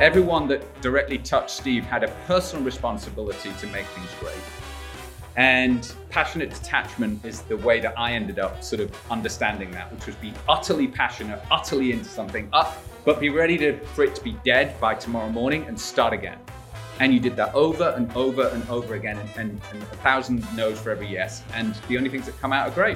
Everyone that directly touched Steve had a personal responsibility to make things great. And passionate detachment is the way that I ended up sort of understanding that, which was be utterly passionate, utterly into something, but be ready for it to be dead by tomorrow morning and start again. And you did that over and over and over again, and 1,000 no's for every yes. And the only things that come out are great.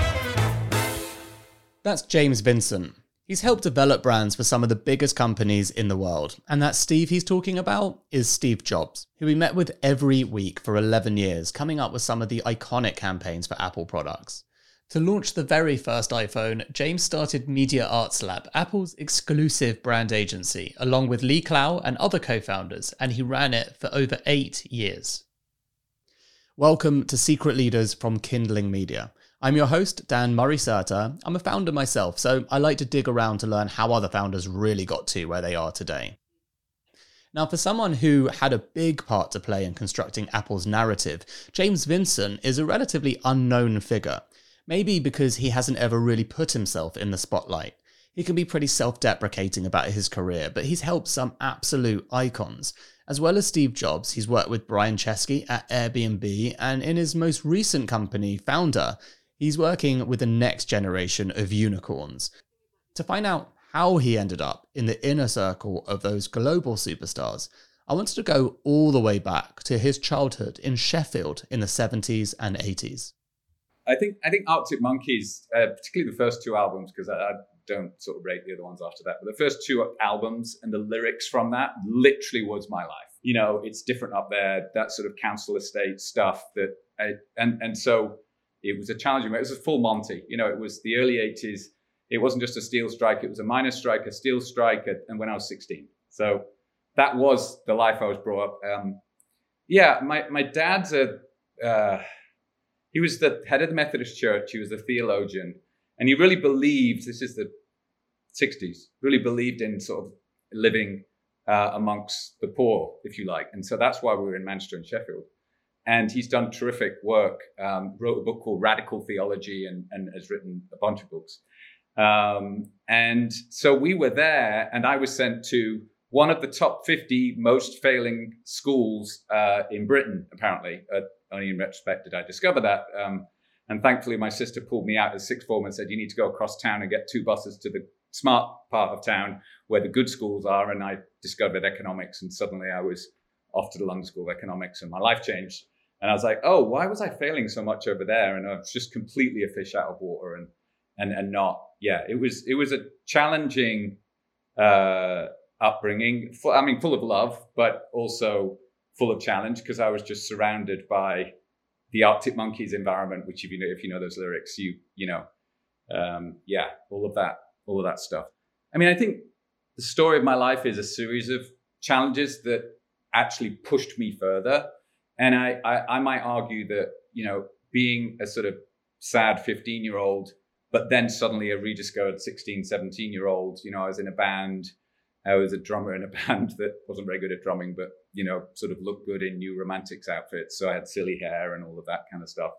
That's James Vincent. He's helped develop brands for some of the biggest companies in the world. And that Steve he's talking about is Steve Jobs, who we met with every week for 11 years, coming up with some of the iconic campaigns for Apple products. To launch the very first iPhone, James started Media Arts Lab, Apple's exclusive brand agency, along with Lee Clow and other co-founders, and he ran it for over 8 years. Welcome to Secret Leaders from Kindling Media. I'm your host, Dan Murray-Serter. I'm a founder myself, so I like to dig around to learn how other founders really got to where they are today. Now, for someone who had a big part to play in constructing Apple's narrative, James Vincent is a relatively unknown figure. Maybe because he hasn't ever really put himself in the spotlight. He can be pretty self-deprecating about his career, but he's helped some absolute icons. As well as Steve Jobs, he's worked with Brian Chesky at Airbnb, and in his most recent company, Foundr, he's working with the next generation of unicorns. To find out how he ended up in the inner circle of those global superstars, I wanted to go all the way back to his childhood in Sheffield in the 70s and 80s. I think Arctic Monkeys, particularly the first two albums, because I don't sort of rate the other ones after that, but the first two albums and the lyrics from that literally was my life. You know, it's different up there, that sort of council estate stuff and so it was a challenging, it was a full Monty. You know, it was the early 80s. It wasn't just a steel strike, it was a miners' strike, a steel strike, and when I was 16. So that was the life I was brought up. My dad's he was the head of the Methodist Church. He was a theologian. And he really believed, this is the 60s, really believed in sort of living amongst the poor, if you like. And so that's why we were in Manchester and Sheffield. And he's done terrific work, wrote a book called Radical Theology and has written a bunch of books. And so we were there, and I was sent to one of the top 50 most failing schools in Britain, apparently. Only in retrospect did I discover that. And thankfully, my sister pulled me out as sixth form and said, you need to go across town and get 2 buses to the smart part of town where the good schools are. And I discovered economics, and suddenly I was off to the London School of Economics, and my life changed. And I was like, oh, why was I failing so much over there? And I was just completely a fish out of water and not, it was a challenging upbringing, full of love, but also full of challenge, because I was just surrounded by the Arctic Monkeys environment, which if you know those lyrics, all of that stuff. I mean, I think the story of my life is a series of challenges that actually pushed me further. And I might argue that, you know, being a sort of sad 15-year-old, but then suddenly a rediscovered 16, 17-year-old, you know, I was in a band. I was a drummer in a band that wasn't very good at drumming, but, you know, sort of looked good in New Romantics outfits. So I had silly hair and all of that kind of stuff.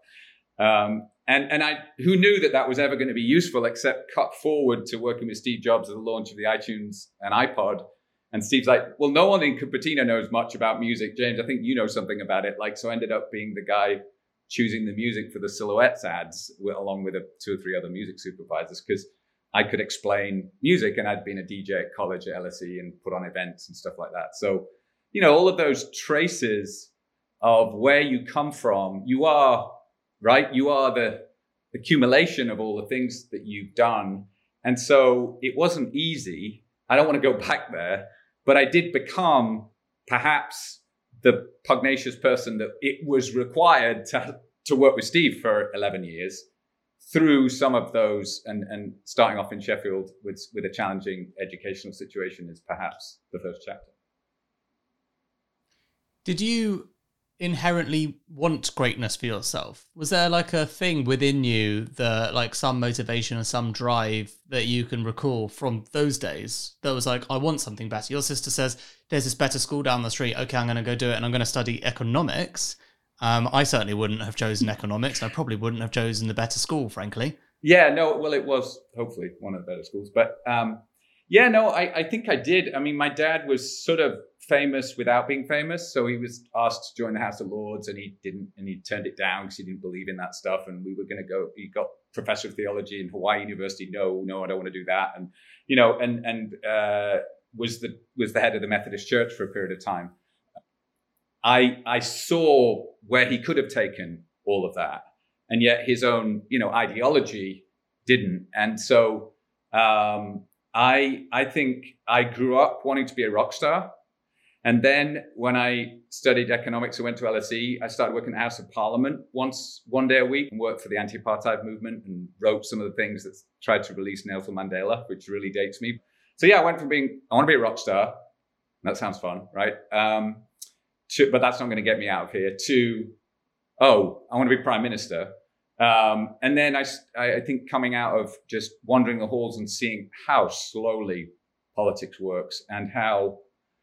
Who knew that was ever going to be useful, except cut forward to working with Steve Jobs at the launch of the iTunes and iPod. And Steve's like, well, no one in Cupertino knows much about music. James, I think you know something about it. So I ended up being the guy choosing the music for the Silhouettes ads, along with 2 or 3 other music supervisors, because I could explain music, and I'd been a DJ at college at LSE and put on events and stuff like that. So, you know, all of those traces of where you come from, you are, right? You are the accumulation of all the things that you've done. And so it wasn't easy. I don't want to go back there, but I did become perhaps the pugnacious person that it was required to work with Steve for 11 years. Through some of those, and starting off in Sheffield with a challenging educational situation is perhaps the first chapter. Did you inherently want greatness for yourself? Was there like a thing within you that, like, some motivation or some drive that you can recall from those days that was like, I want something better? Your sister says, there's this better school down the street. Okay, I'm going to go do it, and I'm going to study economics. I certainly wouldn't have chosen economics. I probably wouldn't have chosen the better school, frankly. Yeah, no, well, it was hopefully one of the better schools. But Yeah, no, I think I did. I mean, my dad was sort of famous without being famous. So he was asked to join the House of Lords and he didn't, and he turned it down because he didn't believe in that stuff. And we were going to go, he got professor of theology in Hawaii University. No, I don't want to do that. And, was the head of the Methodist Church for a period of time. I saw where he could have taken all of that. And yet his own, ideology didn't. And so, I think I grew up wanting to be a rock star. And then when I studied economics, I went to LSE. I started working in the House of Parliament one day a week and worked for the anti-apartheid movement and wrote some of the things that tried to release Nelson Mandela, which really dates me. So yeah, I went from I want to be a rock star. That sounds fun, right? But that's not going to get me out of here. I want to be prime minister. And then I think coming out of just wandering the halls and seeing how slowly politics works and how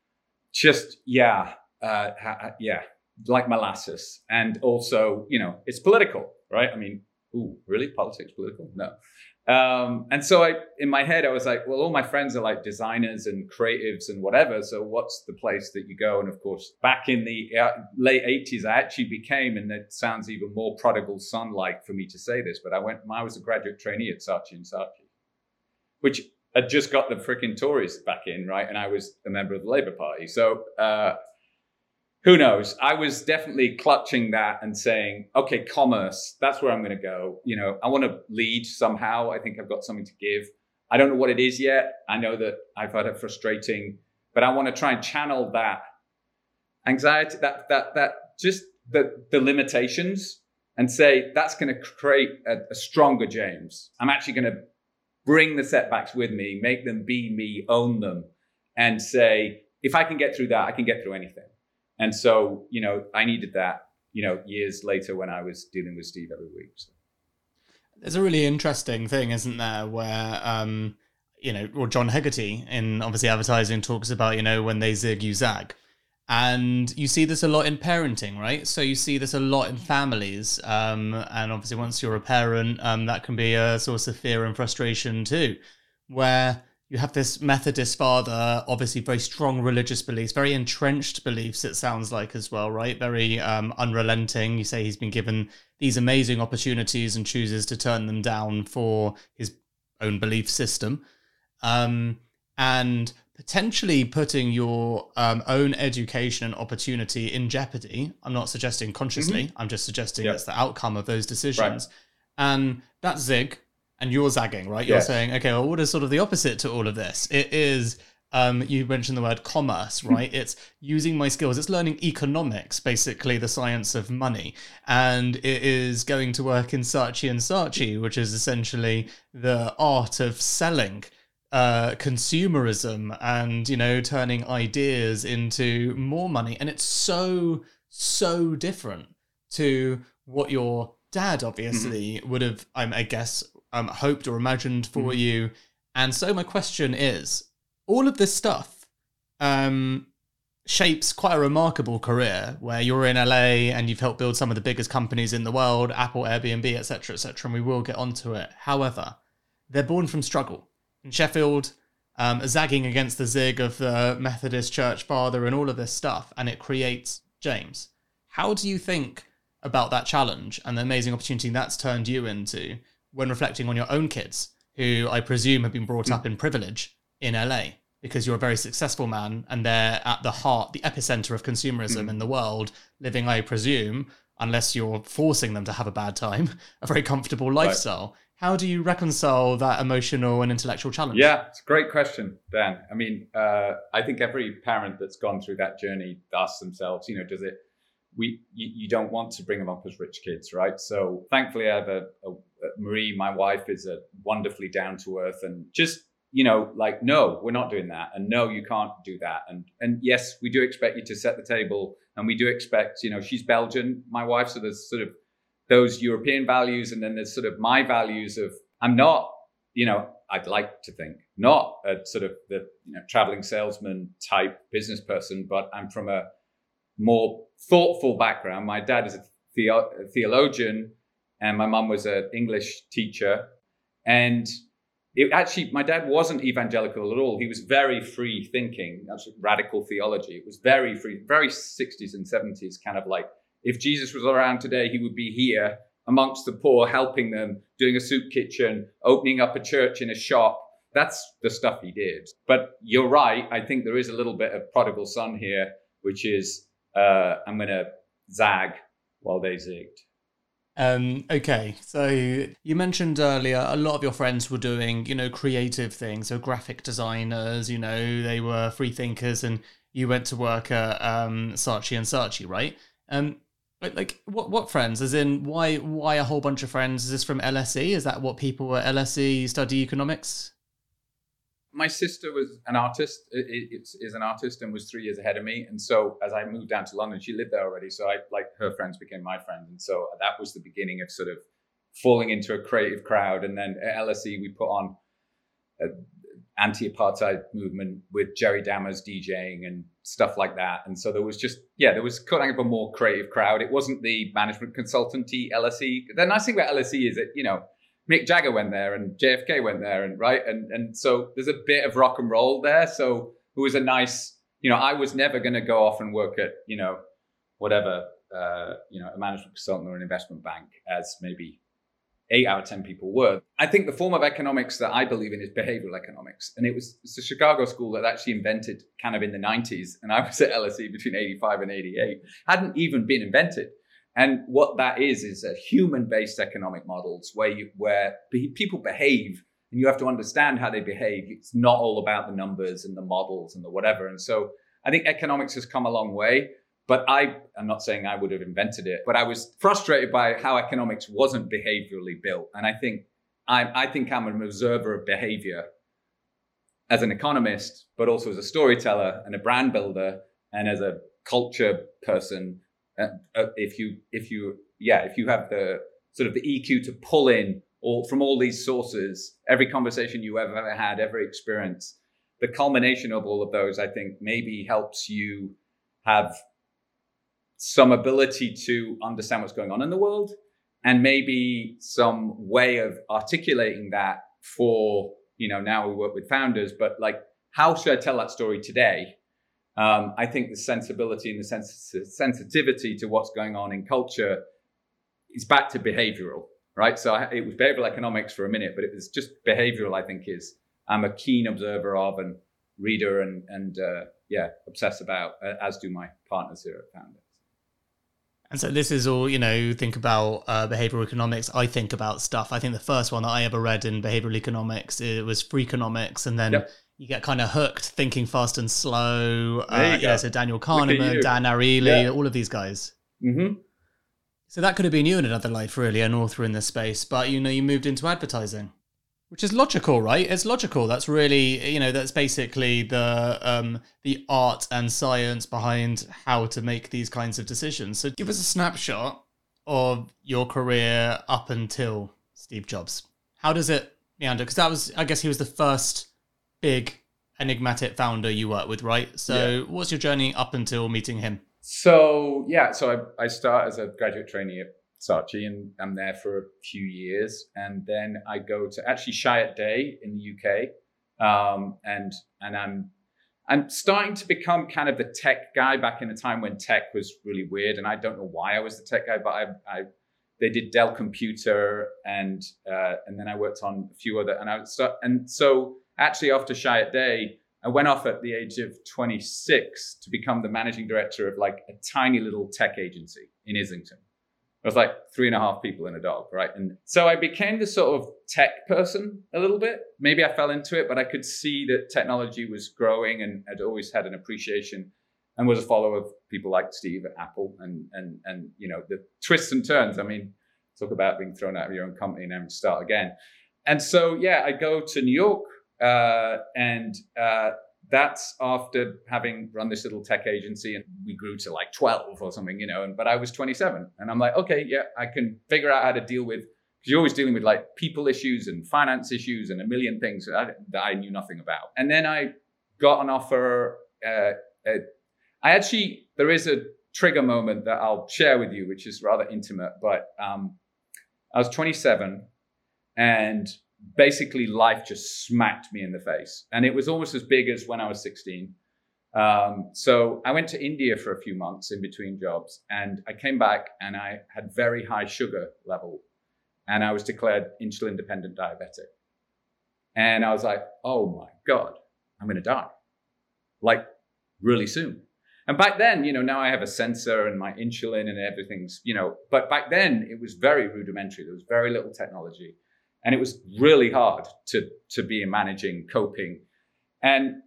like molasses. And also, it's political, right? I mean, really? Politics political? No. And so in my head, I was like, well, all my friends are like designers and creatives and whatever. So what's the place that you go? And of course, back in the late 80s, I actually became, and it sounds even more prodigal son-like for me to say this, but I was a graduate trainee at Saatchi & Saatchi, which had just got the freaking Tories back in, right? And I was a member of the Labour Party. So who knows? I was definitely clutching that and saying, okay, commerce, that's where I'm going to go. I want to lead somehow. I think I've got something to give. I don't know what it is yet. I know that I've had it frustrating, but I want to try and channel that anxiety, that just the limitations and say, that's going to create a stronger James. I'm actually going to bring the setbacks with me, make them be me, own them, and say, if I can get through that, I can get through anything. And so, I needed that, years later when I was dealing with Steve every week. So. There's a really interesting thing, isn't there, where, John Hegarty in obviously advertising talks about, when they zig, you zag. And you see this a lot in parenting, right? So you see this a lot in families. And obviously once you're a parent, that can be a source of fear and frustration too, where you have this Methodist father, obviously very strong religious beliefs, very entrenched beliefs, it sounds like as well, right? Very unrelenting. You say he's been given these amazing opportunities and chooses to turn them down for his own belief system. And potentially putting your own education and opportunity in jeopardy. I'm not suggesting consciously. Mm-hmm. I'm just suggesting that's the outcome of those decisions. Right. And that zig, and you're zagging, right? You're saying, okay, well, what is sort of the opposite to all of this? It is, you mentioned the word commerce, right? It's using my skills. It's learning economics, basically the science of money. And it is going to work in Saatchi & Saatchi, which is essentially the art of selling, consumerism and, turning ideas into more money. And it's so, so different to what your dad obviously would have, I guess, hoped or imagined for you. And so my question is, all of this stuff shapes quite a remarkable career where you're in LA and you've helped build some of the biggest companies in the world, Apple, Airbnb, etc., and we will get onto it. However, they're born from struggle. In Sheffield, zagging against the zig of the Methodist church father and all of this stuff, and it creates James. How do you think about that challenge and the amazing opportunity that's turned you into when reflecting on your own kids, who I presume have been brought up in privilege in LA, because you're a very successful man and they're at the heart, the epicenter of consumerism in the world, living, I presume, unless you're forcing them to have a bad time, a very comfortable lifestyle. Right. How do you reconcile that emotional and intellectual challenge? Yeah, it's a great question, Dan. I mean, I think every parent that's gone through that journey asks themselves, does it, you don't want to bring them up as rich kids, right? So thankfully I have Marie, my wife, is a wonderfully down to earth and just, no, we're not doing that. And no, you can't do that. And yes, we do expect you to set the table, and we do expect, she's Belgian, my wife. So there's sort of those European values. And then there's sort of my values of, I'm not, I'd like to think not a sort of the, traveling salesman type business person, but I'm from a more thoughtful background. My dad is a theologian and my mum was an English teacher. And my dad wasn't evangelical at all. He was very free thinking. That's radical theology. It was very free, very 60s and 70s, kind of like, if Jesus was around today, he would be here amongst the poor, helping them, doing a soup kitchen, opening up a church in a shop. That's the stuff he did. But you're right. I think there is a little bit of prodigal son here, which is, I'm going to zag while they zigged. Okay, so you mentioned earlier a lot of your friends were doing, creative things, so graphic designers, they were free thinkers, and you went to work at Saatchi & Saatchi, right? Like what friends? As in, why a whole bunch of friends? Is this from LSE? Is that what people at LSE study economics? My sister was an artist, is an artist, and was 3 years ahead of me. And so as I moved down to London, she lived there already. So her friends became my friends. And so that was the beginning of sort of falling into a creative crowd. And then at LSE, we put on an anti-apartheid movement with Jerry Dammers DJing and stuff like that. And so there was kind of a more creative crowd. It wasn't the management consultancy LSE. The nice thing about LSE is that, Mick Jagger went there and JFK went there, and so there's a bit of rock and roll there. So it was a nice, I was never going to go off and work at, whatever, a management consultant or an investment bank, as maybe 8 out of 10 people were. I think the form of economics that I believe in is behavioral economics. And it's the Chicago school that actually invented kind of in the 90s. And I was at LSE between 85 and 88, hadn't even been invented. And what that is a human-based economic models where people behave, and you have to understand how they behave. It's not all about the numbers and the models and the whatever. And so I think economics has come a long way, but I'm not saying I would have invented it, but I was frustrated by how economics wasn't behaviorally built. And I think I'm an observer of behavior as an economist, but also as a storyteller and a brand builder and as a culture person. If you have the sort of the EQ to pull in from all these sources, every conversation you ever had, every experience, the culmination of all of those, I think maybe helps you have some ability to understand what's going on in the world, and maybe some way of articulating that for, now we work with founders, but like, how should I tell that story today? I think the sensibility and the sensitivity to what's going on in culture is back to behavioral, right? So it was behavioral economics for a minute, but it was just behavioral, I think, I'm a keen observer of and reader and obsess about, as do my partners here at Founders. And so this is all, think about behavioral economics. I think about stuff. I think the first one that I ever read in behavioral economics, it was Freakonomics, and then you get kind of hooked, Thinking Fast and Slow. So Daniel Kahneman, Dan Ariely, all of these guys. Mm-hmm. So that could have been you in another life, really, an author in this space. But, you moved into advertising, which is logical, right? It's logical. That's really, that's basically the art and science behind how to make these kinds of decisions. So give us a snapshot of your career up until Steve Jobs. How does it meander? Because I guess he was the first big enigmatic founder you worked with, right? So what's your journey up until meeting him? So I start as a graduate trainee at Saatchi, and I'm there for a few years, and then I go to actually Chiat Day in the UK, and I'm starting to become kind of the tech guy back in a time when tech was really weird, and I don't know why I was the tech guy, but they did Dell Computer, and then I worked on a few other, and so actually after Chiat Day, I went off at the age of 26 to become the managing director of like a tiny little tech agency in Islington. It was like 3.5 people and a dog, right? And so I became the sort of tech person a little bit. Maybe I fell into it, but I could see that technology was growing, and I'd always had an appreciation and was a follower of people like Steve at Apple and the twists and turns. I mean, talk about being thrown out of your own company and having to start again. And so, I go to New York, and that's after having run this little tech agency, and we grew to like 12 or something, but I was 27, and I'm like, okay, I can figure out how to deal with, because you're always dealing with like people issues and finance issues and a million things that I knew nothing about. And then I got an offer. There is a trigger moment that I'll share with you, which is rather intimate, but I was 27, and basically life just smacked me in the face. And it was almost as big as when I was 16. So I went to India for a few months in between jobs, and I came back and I had very high sugar level, and I was declared insulin dependent diabetic. And I was like, oh my God, I'm going to die, like really soon. And back then, now I have a sensor and my insulin and everything's, but back then it was very rudimentary. There was very little technology, and it was really hard to be managing, coping. And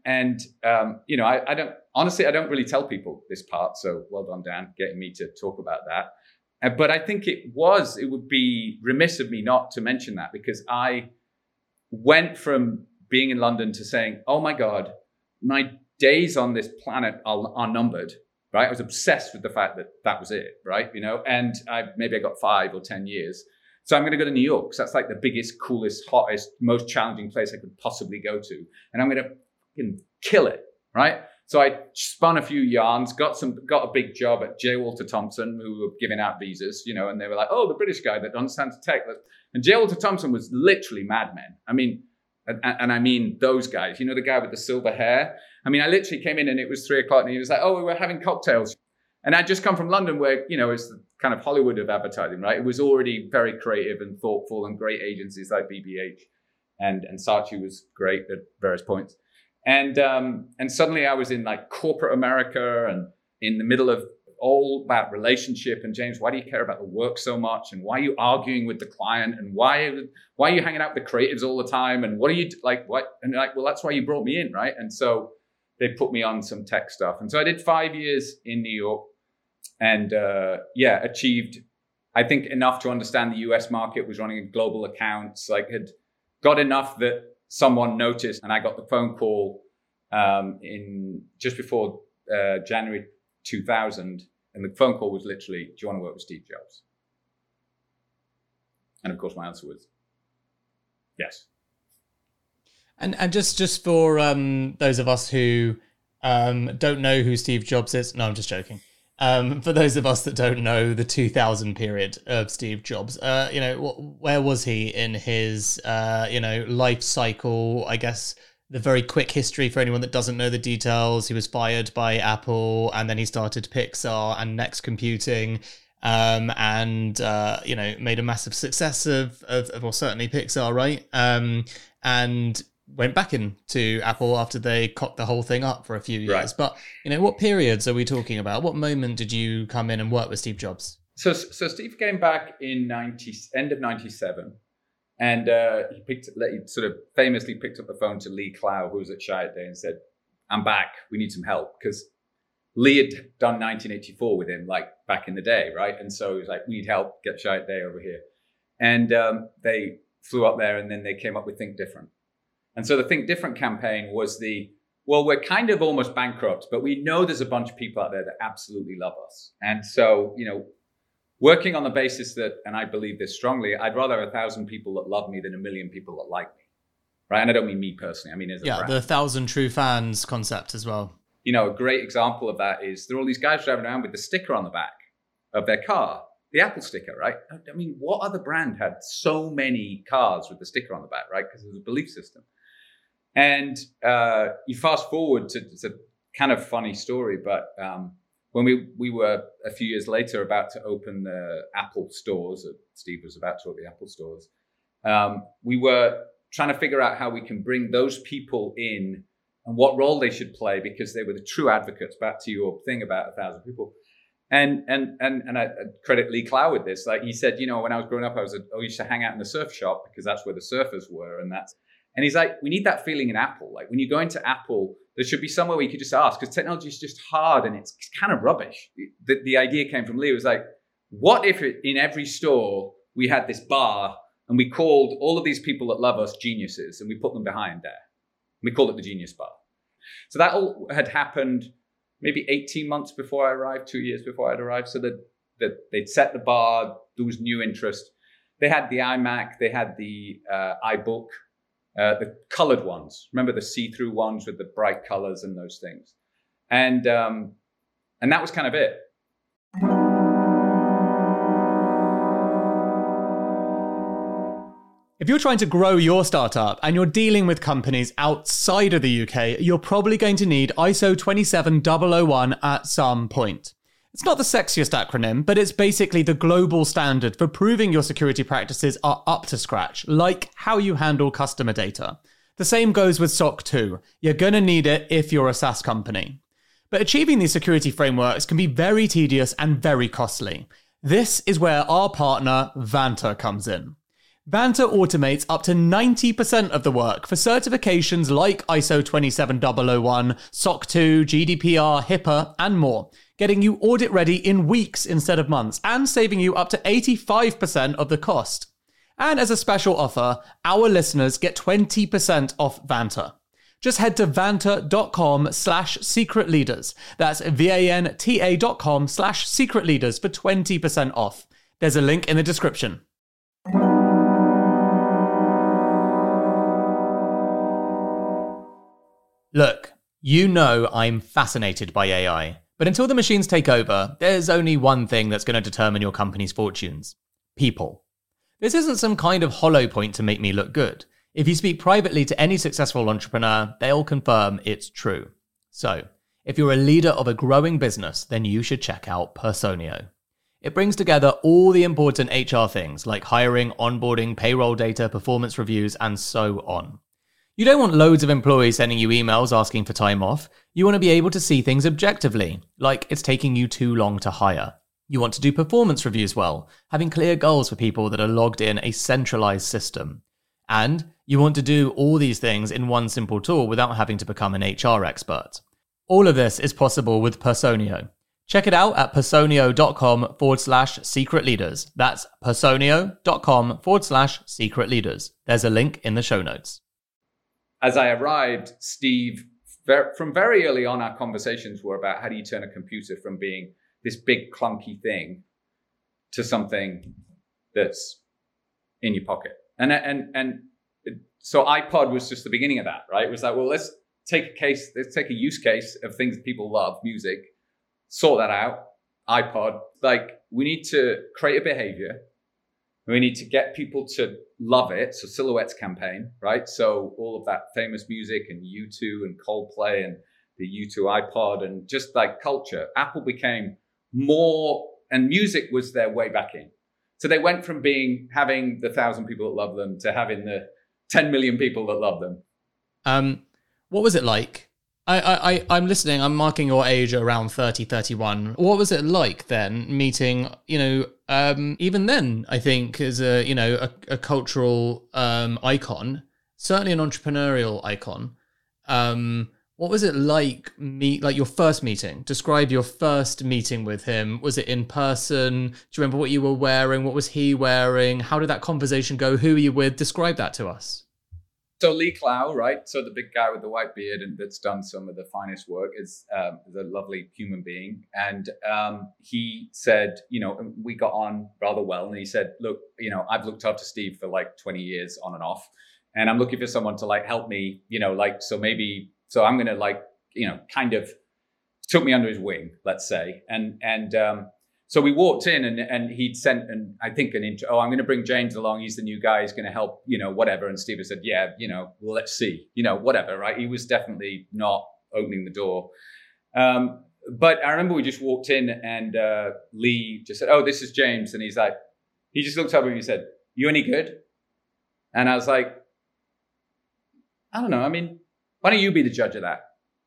I don't really tell people this part. So well done, Dan, getting me to talk about that. But I think it would be remiss of me not to mention that, because I went from being in London to saying, oh my God, my days on this planet are numbered, right? I was obsessed with the fact that was it, right? And maybe I got 5 or 10 years. So I'm going to go to New York. So that's like the biggest, coolest, hottest, most challenging place I could possibly go to. And I'm going to kill it, right? So I spun a few yarns, got a big job at J. Walter Thompson, who were giving out visas, and they were like, oh, the British guy that understands tech. And J. Walter Thompson was literally madmen. I mean, and I mean those guys, the guy with the silver hair. I mean, I literally came in and it was 3:00 and he was like, oh, we were having cocktails. And I'd just come from London where, it's the kind of Hollywood of advertising, right? It was already very creative and thoughtful, and great agencies like BBH and Saatchi was great at various points. And suddenly I was in like corporate America and in the middle of all about relationship. And James, why do you care about the work so much? And why are you arguing with the client? And why are you hanging out with the creatives all the time? And what are you like? What? And they're like, well, that's why you brought me in, right? And so they put me on some tech stuff. And so I did 5 years in New York, and achieved, I think, enough to understand the US market, was running global accounts, like had got enough that someone noticed, and I got the phone call in just before January 2000, and the phone call was literally, do you want to work with Steve Jobs? And of course my answer was yes. And just for those of us who don't know who Steve Jobs is, no, I'm just joking. For those of us that don't know the 2000 period of Steve Jobs, where was he in his, life cycle? I guess the very quick history for anyone that doesn't know the details: he was fired by Apple, and then he started Pixar and Next Computing, and made a massive success of certainly Pixar, right? And went back into Apple after they cocked the whole thing up for a few years. Right. But, what periods are we talking about? What moment did you come in and work with Steve Jobs? So Steve came back in end of 97, and he sort of famously picked up the phone to Lee Clow, who was at Chiat Day, and said, I'm back, we need some help. Because Lee had done 1984 with him, like back in the day, right? And so he was like, we need help, get Chiat Day over here. And they flew up there, and then they came up with Think Different. And so the Think Different campaign was we're kind of almost bankrupt, but we know there's a bunch of people out there that absolutely love us. And so, working on the basis that, and I believe this strongly, I'd rather 1,000 people that love me than 1 million people that like me, right? And I don't mean me personally, I mean as a brand. The 1,000 true fans concept as well. A great example of that is there are all these guys driving around with the sticker on the back of their car, the Apple sticker, right? I mean, what other brand had so many cars with the sticker on the back, right? Because there's a belief system. And you fast forward to, it's a kind of funny story, but when we were a few years later about to open the Apple stores, Steve was about to open the Apple stores, we were trying to figure out how we can bring those people in and what role they should play, because they were the true advocates, back to your thing about 1,000 people. And I credit Lee Clow with this. Like he said, when I was growing up, I used to hang out in the surf shop because that's where the surfers were, and he's like, we need that feeling in Apple. Like when you go into Apple, there should be somewhere where you could just ask, because technology is just hard and it's kind of rubbish. The idea came from Lee. It was like, what if in every store we had this bar and we called all of these people that love us geniuses, and we put them behind there. We called it the Genius Bar. So that all had happened maybe 18 months before I arrived, 2 years before I'd arrived. So that they'd set the bar, there was new interest. They had the iMac, they had the iBook, the colored ones. Remember the see-through ones with the bright colors and those things. And that was kind of it. If you're trying to grow your startup and you're dealing with companies outside of the UK, you're probably going to need ISO 27001 at some point. It's not the sexiest acronym, but it's basically the global standard for proving your security practices are up to scratch, like how you handle customer data. The same goes with SOC 2. You're going to need it if you're a SaaS company. But achieving these security frameworks can be very tedious and very costly. This is where our partner, Vanta, comes in. Vanta automates up to 90% of the work for certifications like ISO 27001, SOC 2, GDPR, HIPAA, and more, getting you audit ready in weeks instead of months, and saving you up to 85% of the cost. And as a special offer, our listeners get 20% off Vanta. Just head to vanta.com/secretleaders. That's VANTA.com/secretleaders for 20% off. There's a link in the description. Look, you know I'm fascinated by AI, but until the machines take over, there's only one thing that's going to determine your company's fortunes: people. This isn't some kind of hollow point to make me look good. If you speak privately to any successful entrepreneur, they'll confirm it's true. So, if you're a leader of a growing business, then you should check out Personio. It brings together all the important HR things like hiring, onboarding, payroll data, performance reviews, and so on. You don't want loads of employees sending you emails asking for time off. You want to be able to see things objectively, like it's taking you too long to hire. You want to do performance reviews well, having clear goals for people that are logged in a centralized system. And you want to do all these things in one simple tool without having to become an HR expert. All of this is possible with Personio. Check it out at personio.com/secretleaders. That's personio.com/secretleaders. There's a link in the show notes. As I arrived, Steve, from very early on, our conversations were about how do you turn a computer from being this big clunky thing to something that's in your pocket. And so iPod was just the beginning of that, right? It was like, well, let's take a use case of things that people love, music, sort that out, iPod. Like, we need to create a behavior. We need to get people to love it. So Silhouette's campaign, right? So all of that famous music and U2 and Coldplay and the U2 iPod and just like culture. Apple became more, and music was their way back in. So they went from having the 1,000 people that love them to having the 10 million people that love them. What was it like? I'm listening. I'm marking your age around 30, 31. What was it like then meeting, even then, I think as a cultural icon, certainly an entrepreneurial icon. What was it like your first meeting? Describe your first meeting with him. Was it in person? Do you remember what you were wearing? What was he wearing? How did that conversation go? Who were you with? Describe that to us. So Lee Clow, right? So the big guy with the white beard and that's done some of the finest work is a lovely human being. And he said, we got on rather well. And he said, look, I've looked after Steve for like 20 years on and off. And I'm looking for someone to like help me, so I'm going to kind of took me under his wing, let's say. So we walked in and he'd sent an intro. Oh, I'm going to bring James along. He's the new guy. He's going to help, whatever. And Steve said, yeah, well, let's see, whatever, right? He was definitely not opening the door. But I remember we just walked in and Lee just said, oh, this is James. And he's like, he just looked up and he said, you any good? And I was like, I don't know. I mean, why don't you be the judge of that?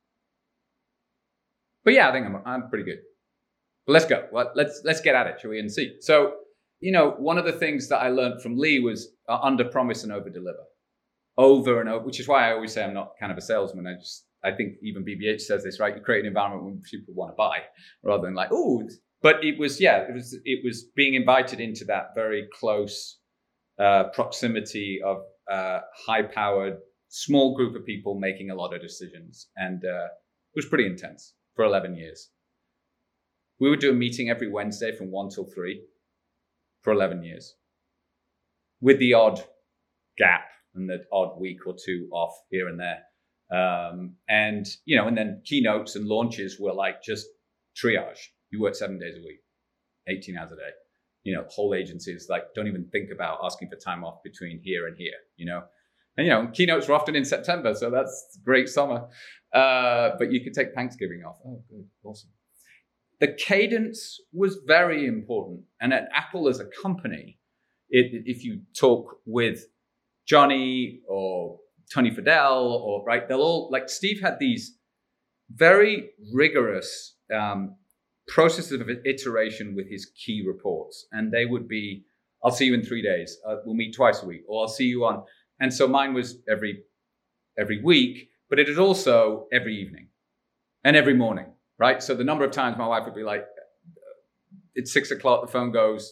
But yeah, I think I'm pretty good. But let's go. Well, let's get at it, shall we, and see. So, one of the things that I learned from Lee was under promise and over deliver, over and over. Which is why I always say I'm not kind of a salesman. I think even BBH says this, right? You create an environment where people want to buy, rather than like, oh. But it was being invited into that very close proximity of high-powered, small group of people making a lot of decisions, and it was pretty intense for 11 years. We would do a meeting every Wednesday from 1 till 3 for 11 years, with the odd gap and the odd week or two off here and there. And then keynotes and launches were like just triage. You work 7 days a week, 18 hours a day. whole agencies like don't even think about asking for time off between here and here, And keynotes were often in September, so that's great summer. But you could take Thanksgiving off. Oh, good, awesome. The cadence was very important, and at Apple as a company, if you talk with Johnny or Tony Fadell or they'll all like Steve had these very rigorous processes of iteration with his key reports, and they would be, I'll see you in 3 days. We'll meet twice a week, or I'll see you on. And so mine was every week, but it is also every evening and every morning, right? So the number of times my wife would be like, it's 6 o'clock, the phone goes,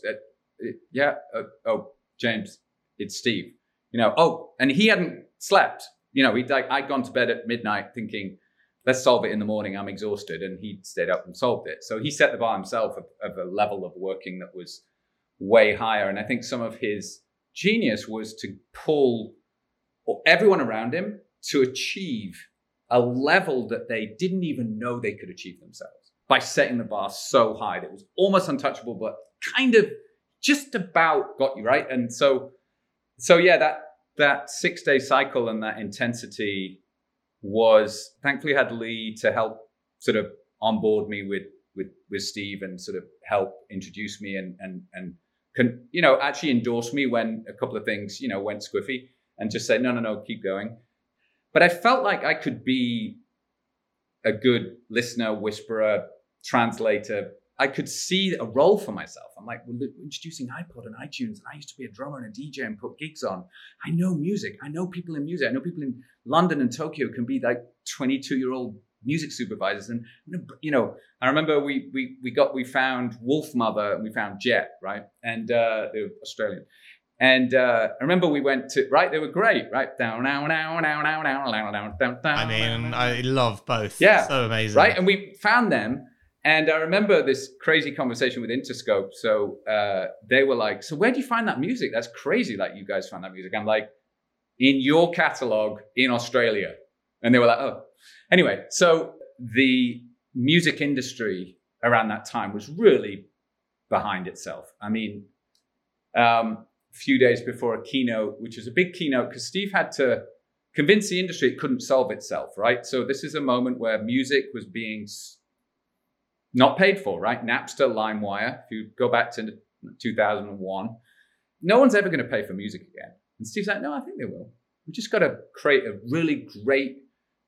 oh, James, it's Steve, and he hadn't slept, I'd gone to bed at midnight thinking, let's solve it in the morning, I'm exhausted. And he stayed up and solved it. So he set the bar himself of a level of working that was way higher. And I think some of his genius was to pull everyone around him to achieve a level that they didn't even know they could achieve themselves by setting the bar so high that it was almost untouchable, but kind of just about got you right. And so yeah, that 6-day cycle and that intensity was, thankfully had Lee to help sort of onboard me with Steve and sort of help introduce me and actually endorse me when a couple of things, went squiffy and just say, no, keep going. But I felt like I could be a good listener, whisperer, translator. I could see a role for myself. I'm like, we're introducing iPod and iTunes, and I used to be a drummer and a DJ and put gigs on. I know music. I know people in music. I know people in London and Tokyo can be like 22-year-old music supervisors. And, I remember we found Wolfmother and we found Jet, right? And they were Australian. And I remember we went to, they were great, right? Down, now, now, now, now, now, now, now, down, down. I mean, I love both. Yeah. So amazing. Right? And we found them. And I remember this crazy conversation with Interscope. So they were like, so where do you find that music? That's crazy. Like, you guys found that music. I'm like, in your catalog in Australia. And they were like, oh. Anyway, so the music industry around that time was really behind itself. I mean, a few days before a keynote, which was a big keynote, because Steve had to convince the industry it couldn't solve itself, right? So this is a moment where music was being not paid for, right? Napster, LimeWire. If you go back to 2001, no one's ever going to pay for music again. And Steve's like, no, I think they will. We just got to create a really great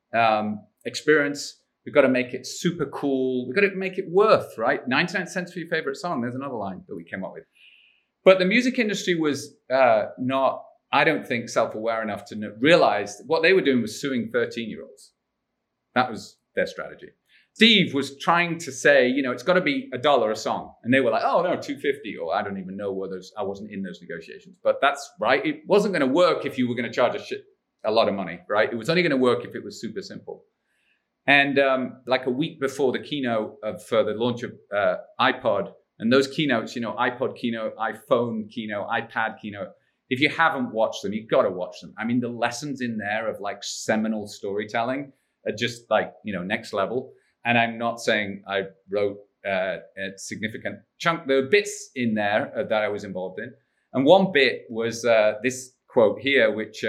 experience. We've got to make it super cool. We've got to make it worth, right? 99 cents for your favorite song. There's another line that we came up with. But the music industry was not, I don't think, self-aware enough to realize what they were doing was suing 13-year-olds. That was their strategy. Steve was trying to say, it's got to be $1 a song. And they were like, oh, no, $2.50. Or I don't even know whether I wasn't in those negotiations. But that's right. It wasn't going to work if you were going to charge a lot of money, right? It was only going to work if it was super simple. And like a week before the keynote for the launch of iPod, and those keynotes, iPod keynote, iPhone keynote, iPad keynote, if you haven't watched them, you've got to watch them. I mean, the lessons in there of like seminal storytelling are just like, next level. And I'm not saying I wrote a significant chunk. There were bits in there that I was involved in. And one bit was this quote here, which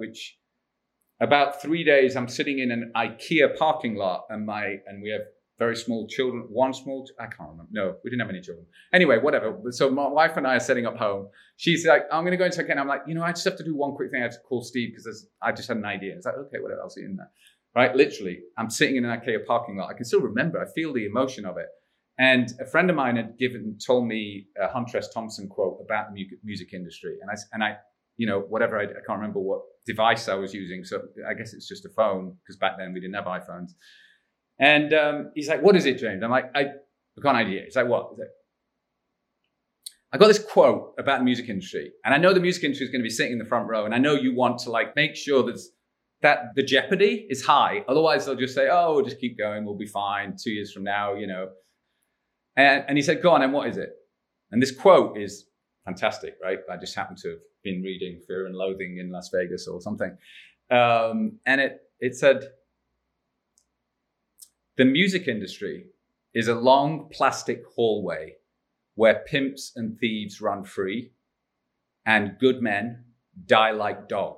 about 3 days, I'm sitting in an IKEA parking lot and we have very small children, I can't remember. No, we didn't have any children. Anyway, whatever. So my wife and I are setting up home. She's like, I'm going to go into IKEA. I'm like, I just have to do one quick thing. I have to call Steve because I just had an idea. It's like, okay, whatever, I'll see you in there. Right? Literally, I'm sitting in an IKEA parking lot. I can still remember. I feel the emotion of it. And a friend of mine had told me a Hunter S. Thompson quote about the music industry. And I whatever, I can't remember what device I was using. So I guess it's just a phone because back then we didn't have iPhones. And he's like, what is it, James? I'm like, I've got an idea. He's like, what? He's like, I got this quote about the music industry. And I know the music industry is going to be sitting in the front row. And I know you want to like make sure that the jeopardy is high. Otherwise, they'll just say, oh, we'll just keep going. We'll be fine 2 years from now, And he said, go on, and what is it? And this quote is fantastic, right? I just happened to have been reading Fear and Loathing in Las Vegas or something. And it said, the music industry is a long plastic hallway where pimps and thieves run free and good men die like dogs. ...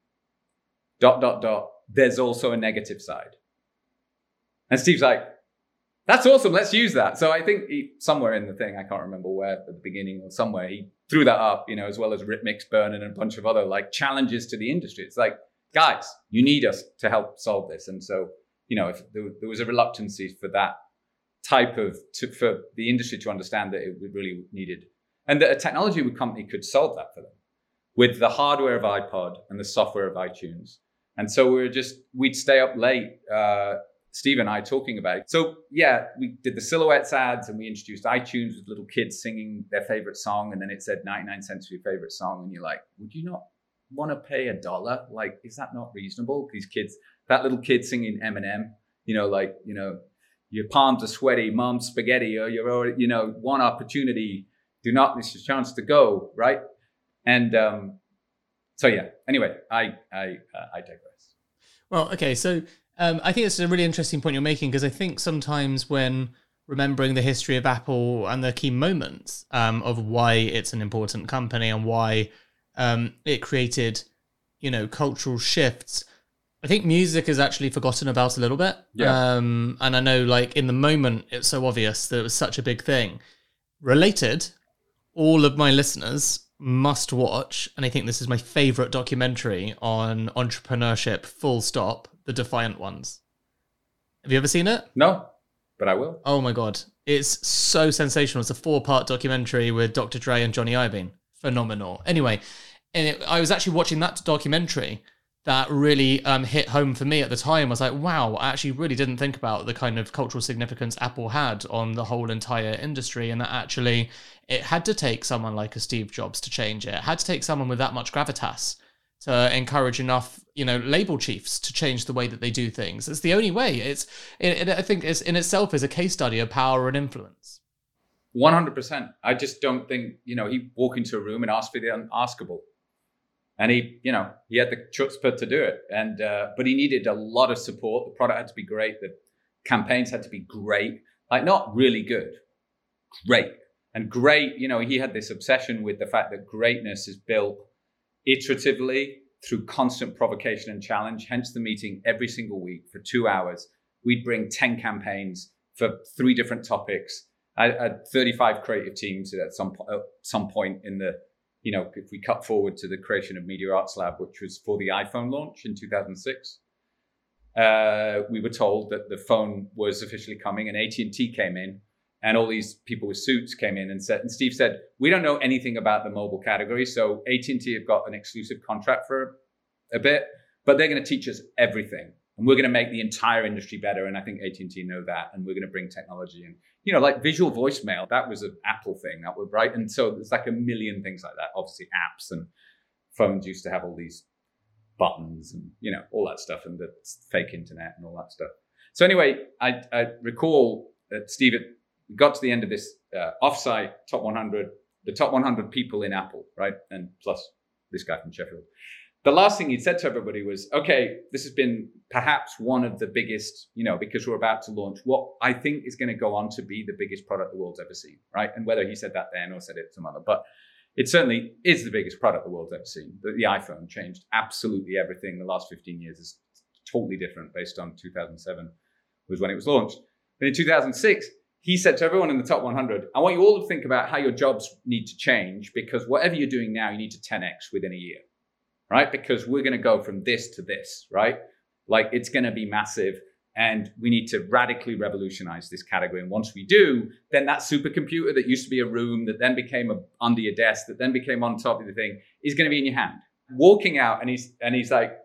There's also a negative side. And Steve's like, that's awesome. Let's use that. So I think somewhere in the thing, I can't remember where, at the beginning or somewhere, he threw that up, as well as Rhythmix Burn and a bunch of other like challenges to the industry. It's like, guys, you need us to help solve this. And so, if there was a reluctancy for that type of, for the industry to understand that it really needed, and that a technology company could solve that for them with the hardware of iPod and the software of iTunes. And so we'd stay up late, Steve and I talking about it. So yeah, we did the Silhouettes ads and we introduced iTunes with little kids singing their favorite song. And then it said 99 cents for your favorite song. And you're like, would you not want to pay $1? Like, is that not reasonable? These kids, that little kid singing Eminem, your palms are sweaty, mom's spaghetti, or you're already, one opportunity, do not miss your chance to go, right? And so yeah, anyway, I digress. Well, okay, so I think it's a really interesting point you're making, because I think sometimes when remembering the history of Apple and the key moments of why it's an important company and why it created, cultural shifts, I think music is actually forgotten about a little bit. Yeah. And I know, like, in the moment, it's so obvious that it was such a big thing. Related, all of my listeners must watch, and I think this is my favorite documentary on entrepreneurship, full stop, The Defiant Ones. Have you ever seen it? No, but I will. Oh my God. It's so sensational. It's a 4-part documentary with Dr. Dre and Johnny Iovine. Phenomenal. Anyway, I was actually watching that documentary that really hit home for me at the time. I was like, wow, I actually really didn't think about the kind of cultural significance Apple had on the whole entire industry, and that actually it had to take someone like a Steve Jobs to change it. It had to take someone with that much gravitas to encourage enough, label chiefs to change the way that they do things. It's the only way. I think it's in itself is a case study of power and influence. 100%. I just don't think, he'd walk into a room and ask for the unaskable. And he had the chutzpah to do it. And but he needed a lot of support. The product had to be great. The campaigns had to be great. Like, not really good, great. And great, he had this obsession with the fact that greatness is built iteratively through constant provocation and challenge. Hence the meeting every single week for 2 hours. We'd bring 10 campaigns for 3 different topics. I had 35 creative teams at some point in the, if we cut forward to the creation of Media Arts Lab, which was for the iPhone launch in 2006, we were told that the phone was officially coming, and AT&T came in, and all these people with suits came in and Steve said, we don't know anything about the mobile category, so AT&T have got an exclusive contract for a bit, but they're going to teach us everything, and we're going to make the entire industry better. And I think AT&T know that, and we're going to bring technology in. Like visual voicemail, that was an Apple thing, that was right. And so there's like a million things like that. Obviously, apps and phones used to have all these buttons and all that stuff, and the fake internet and all that stuff. So anyway, I recall that Steve got to the end of this offsite top 100, the top 100 people in Apple, right, and plus this guy from Sheffield. The last thing he said to everybody was, okay, this has been perhaps one of the biggest, because we're about to launch what I think is going to go on to be the biggest product the world's ever seen, right? And whether he said that then or said it some other, but it certainly is the biggest product the world's ever seen. The iPhone changed absolutely everything. The last 15 years is totally different based on 2007 was when it was launched. But in 2006, he said to everyone in the top 100, I want you all to think about how your jobs need to change, because whatever you're doing now, you need to 10x within a year. Right? Because we're going to go from this to this, right? Like, it's going to be massive, and we need to radically revolutionize this category. And once we do, then that supercomputer that used to be a room, that then became under your desk, that then became on top of the thing, is going to be in your hand. Walking out, and he's like,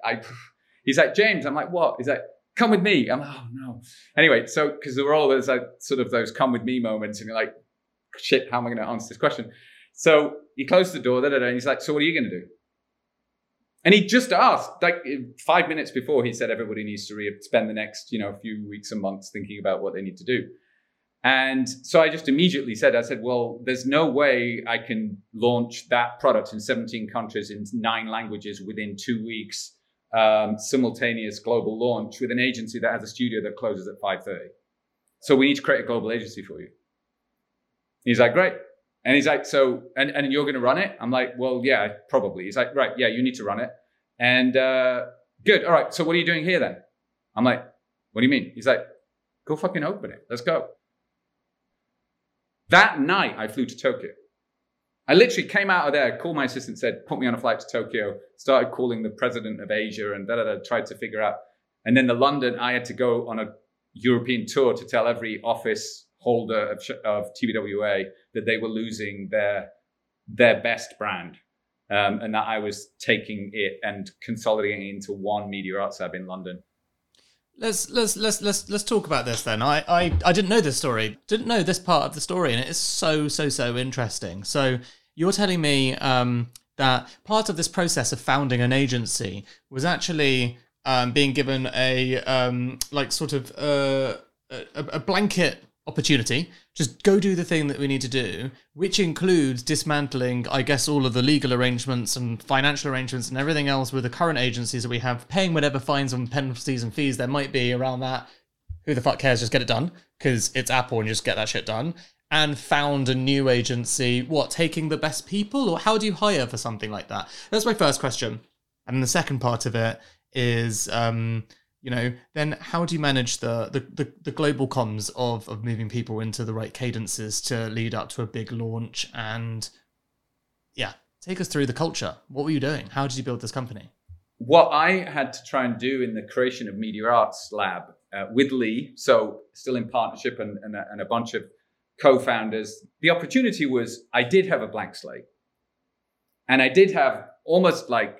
James, I'm like, what? He's like, come with me. I'm like, oh no. Anyway, so because there were all those sort of those come with me moments, and you're like, shit, how am I going to answer this question? So he closed the door, and he's like, so what are you going to do? And he just asked, like 5 minutes before, he said everybody needs to spend the next, few weeks and months thinking about what they need to do. And so I just immediately said, well, there's no way I can launch that product in 17 countries in 9 languages within 2 weeks, simultaneous global launch with an agency that has a studio that closes at 5:30. So we need to create a global agency for you. He's like, great. And he's like, so, and you're going to run it? I'm like, well, yeah, probably. He's like, right, yeah, you need to run it. And good. All right. So what are you doing here then? I'm like, what do you mean? He's like, go fucking open it. Let's go. That night I flew to Tokyo. I literally came out of there, called my assistant, said, put me on a flight to Tokyo, started calling the president of Asia and tried to figure out. And then the London, I had to go on a European tour to tell every office holder of TBWA that they were losing their best brand. And that I was taking it and consolidating it into one media arts lab in London. Let's talk about this then. I didn't know this story, didn't know this part of the story, and it is so interesting. So you're telling me that part of this process of founding an agency was actually being given a blanket opportunity, just go do the thing that we need to do, which includes dismantling, I guess, all of the legal arrangements and financial arrangements and everything else with the current agencies that we have, paying whatever fines and penalties and fees there might be around that. Who the fuck cares? Just get it done, because it's Apple and just get that shit done. And found a new agency, taking the best people? Or how do you hire for something like that? That's my first question. And the second part of it is, then how do you manage the global comms of moving people into the right cadences to lead up to a big launch? And yeah, take us through the culture. What were you doing? How did you build this company? What I had to try and do in the creation of Media Arts Lab with Lee, so still in partnership and a bunch of co-founders, the opportunity was I did have a blank slate. And I did have almost like,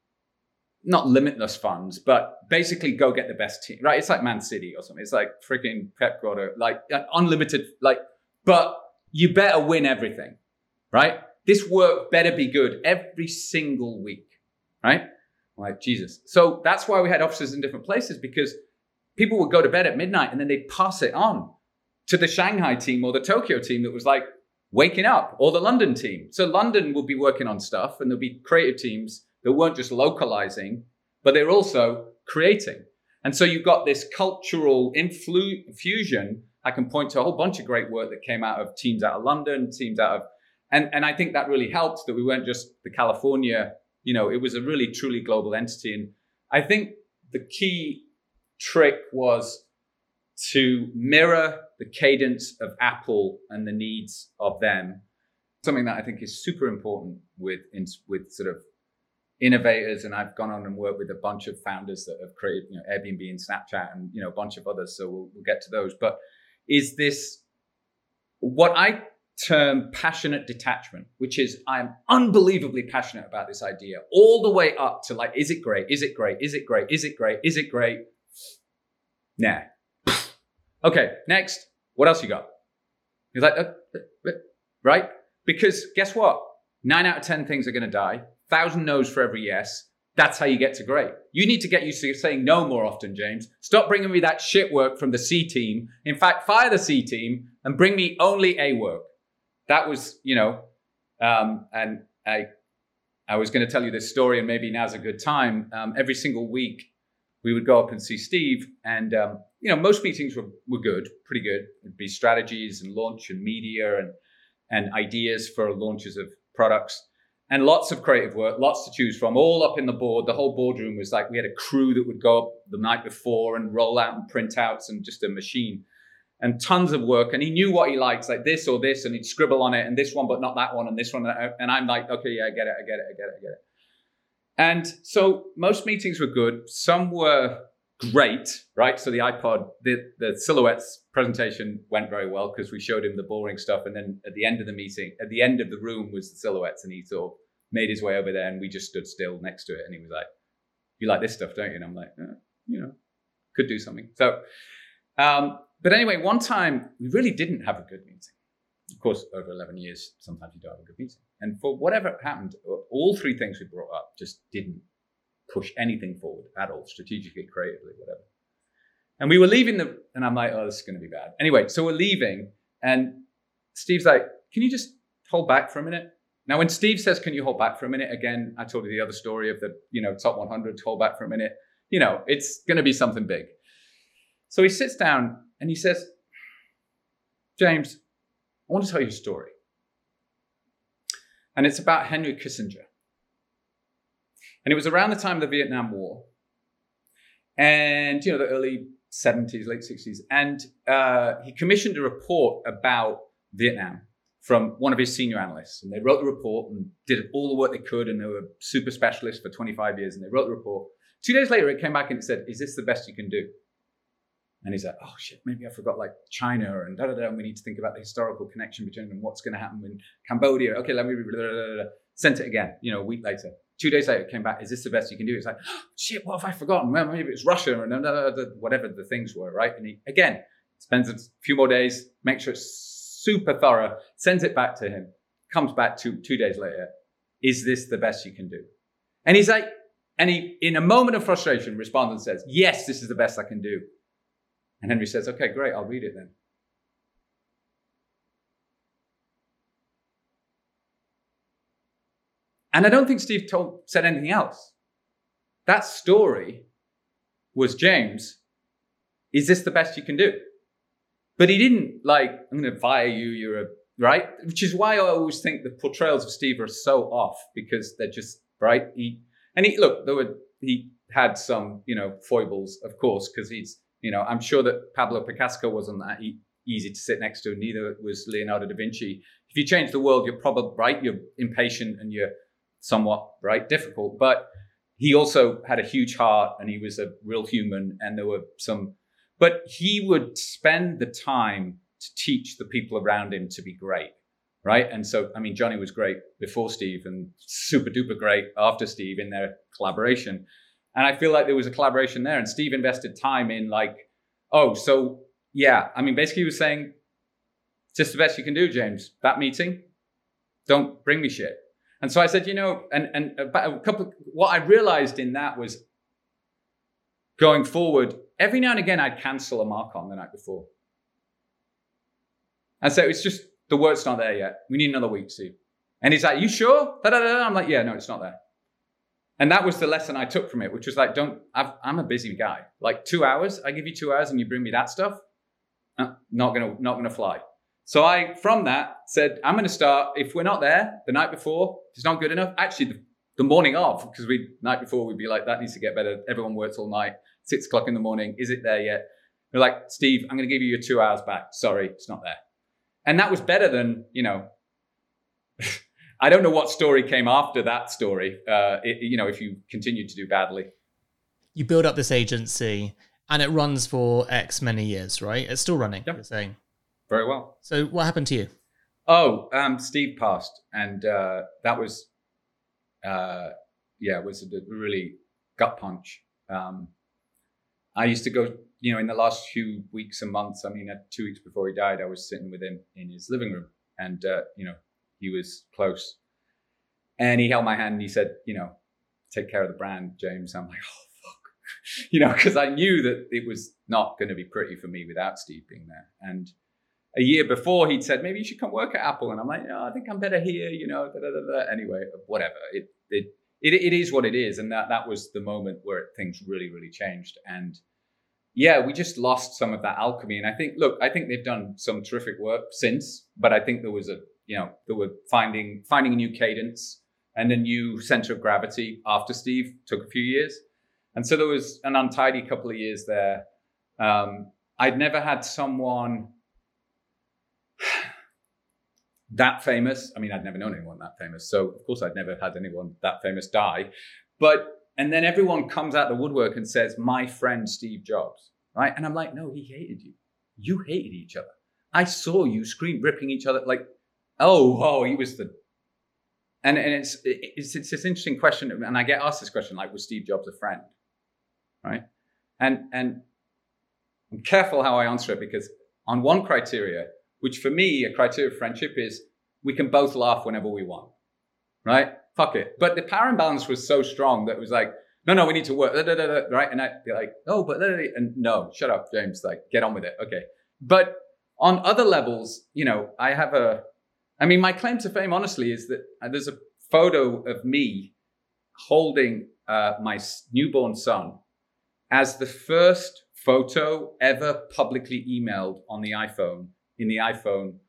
not limitless funds, but basically go get the best team, right? It's like Man City or something. It's like freaking Pep Guardiola, like unlimited, but you better win everything, right? This work better be good every single week, right? I'm like, Jesus. So that's why we had offices in different places, because people would go to bed at midnight and then they'd pass it on to the Shanghai team or the Tokyo team that was like waking up, or the London team. So London would be working on stuff, and there'll be creative teams that weren't just localizing, but they're also creating. And so you've got this cultural infusion. I can point to a whole bunch of great work that came out of teams out of London, teams out of, and I think that really helped that we weren't just the California, it was a really truly global entity. And I think the key trick was to mirror the cadence of Apple and the needs of them. Something that I think is super important with sort of innovators, and I've gone on and worked with a bunch of founders that have created, Airbnb and Snapchat and, a bunch of others. So we'll get to those. But is this what I term passionate detachment, which is I'm unbelievably passionate about this idea all the way up to like, is it great? Is it great? Is it great? Is it great? Is it great? Nah. Okay, next. What else you got? He's like, right? Because guess what? 9 out of 10 things are going to die. 1,000 no's for every yes. That's how you get to great. You need to get used to saying no more often, James. Stop bringing me that shit work from the C team. In fact, fire the C team and bring me only A work. That was, and I was going to tell you this story, and maybe now's a good time. Every single week, we would go up and see Steve, and most meetings were good, pretty good. It'd be strategies and launch and media and ideas for launches of products. And lots of creative work, lots to choose from, all up in the board. The whole boardroom was like, we had a crew that would go up the night before and roll out and printouts and just a machine. And tons of work. And he knew what he likes, like this or this, and he'd scribble on it, and this one, but not that one, and this one. And I'm like, okay, yeah, I get it. And so most meetings were good. Some were great, right? So the iPod, the Silhouettes presentation went very well because we showed him the boring stuff. And then at the end of the meeting, at the end of the room was the Silhouettes, and he sort of made his way over there, and we just stood still next to it. And he was like, you like this stuff, don't you? And I'm like, could do something. So, but anyway, one time we really didn't have a good meeting. Of course, over 11 years, sometimes you don't have a good meeting. And for whatever happened, all three things we brought up just didn't push anything forward at all, strategically, creatively, whatever. And we were leaving and I'm like, oh, this is going to be bad. Anyway, so we're leaving, and Steve's like, can you just hold back for a minute? Now, when Steve says, can you hold back for a minute? Again, I told you the other story of the, top 100, hold back for a minute. It's going to be something big. So he sits down and he says, James, I want to tell you a story. And it's about Henry Kissinger. And it was around the time of the Vietnam War. And, the early 70s, late 60s. And he commissioned a report about Vietnam from one of his senior analysts. And they wrote the report and did all the work they could. And they were super specialists for 25 years. And they wrote the report. 2 days later, it came back and it said, is this the best you can do? And he's like, oh shit, maybe I forgot like China and and we need to think about the historical connection between them, what's going to happen in Cambodia. Okay, let me sent it again, a week later. 2 days later, it came back, is this the best you can do? It's like, oh, shit, what have I forgotten? Well, maybe it's Russia and whatever the things were, right? And he, again, spends a few more days, makes sure it's super thorough, sends it back to him, comes back 2 days later. Is this the best you can do? And he's like, and he, in a moment of frustration, responds and says, yes, this is the best I can do. And Henry says, okay, great, I'll read it then. And I don't think Steve said anything else. That story was, James, is this the best you can do? But he didn't I'm going to fire you, right? Which is why I always think the portrayals of Steve are so off, because they're just, right? He had some, foibles, of course, because he's, I'm sure that Pablo Picasso wasn't that easy to sit next to. Neither was Leonardo da Vinci. If you change the world, you're probably right. You're impatient and you're somewhat difficult. But he also had a huge heart and he was a real human. And there were but he would spend the time to teach the people around him to be great, right? And so, Johnny was great before Steve and super duper great after Steve in their collaboration. And I feel like there was a collaboration there, and Steve invested time in basically he was saying, just the best you can do, James. That meeting, don't bring me shit. And so I said, and about what I realized in that was, going forward, every now and again, I'd cancel a mark-on the night before. And so it's just, the work's not there yet. We need another week, Steve. And he's like, you sure? I'm like, yeah, no, it's not there. And that was the lesson I took from it, which was like, I'm a busy guy. 2 hours, I give you 2 hours and you bring me that stuff, not gonna fly. So I, from that, said, I'm gonna start, if we're not there the night before, it's not good enough. Actually, the morning of, because night before we'd be like, that needs to get better. Everyone works all night, 6 o'clock in the morning. Is it there yet? They're like, Steve, I'm gonna give you your 2 hours back. Sorry, it's not there. And that was better than, I don't know what story came after that story, if you continue to do badly. You build up this agency and it runs for X many years, right? It's still running, yep. You're saying. Very well. So what happened to you? Oh, Steve passed. And that was, was a really gut punch. I used to go, in the last few weeks and months, 2 weeks before he died, I was sitting with him in his living room and, he was close and he held my hand and he said, take care of the brand, James. I'm like, oh, fuck, because I knew that it was not going to be pretty for me without Steve being there. And a year before he'd said, maybe you should come work at Apple. And I'm like, I think I'm better here, Anyway, whatever. It is what it is. And that was the moment where things really, really changed. And yeah, we just lost some of that alchemy. And I think they've done some terrific work since, but I think there was they were finding a new cadence and a new center of gravity after Steve. Took a few years. And so there was an untidy couple of years there. I'd never had someone that famous. I'd never known anyone that famous. So of course I'd never had anyone that famous die. And then everyone comes out the woodwork and says, my friend Steve Jobs, right? And I'm like, no, he hated you. You hated each other. I saw you scream, ripping each other he was the... And it's this interesting question. And I get asked this question, was Steve Jobs a friend? Right? And I'm careful how I answer it, because on one criteria, which for me, a criteria of friendship is we can both laugh whenever we want, right? Fuck it. But the power imbalance was so strong that it was like, no, we need to work, right? And I'd be like, oh, but, and no, shut up, James, get on with it. Okay. But on other levels, I have my claim to fame, honestly, is that there's a photo of me holding my newborn son as the first photo ever publicly emailed on the iPhone, in the iPhone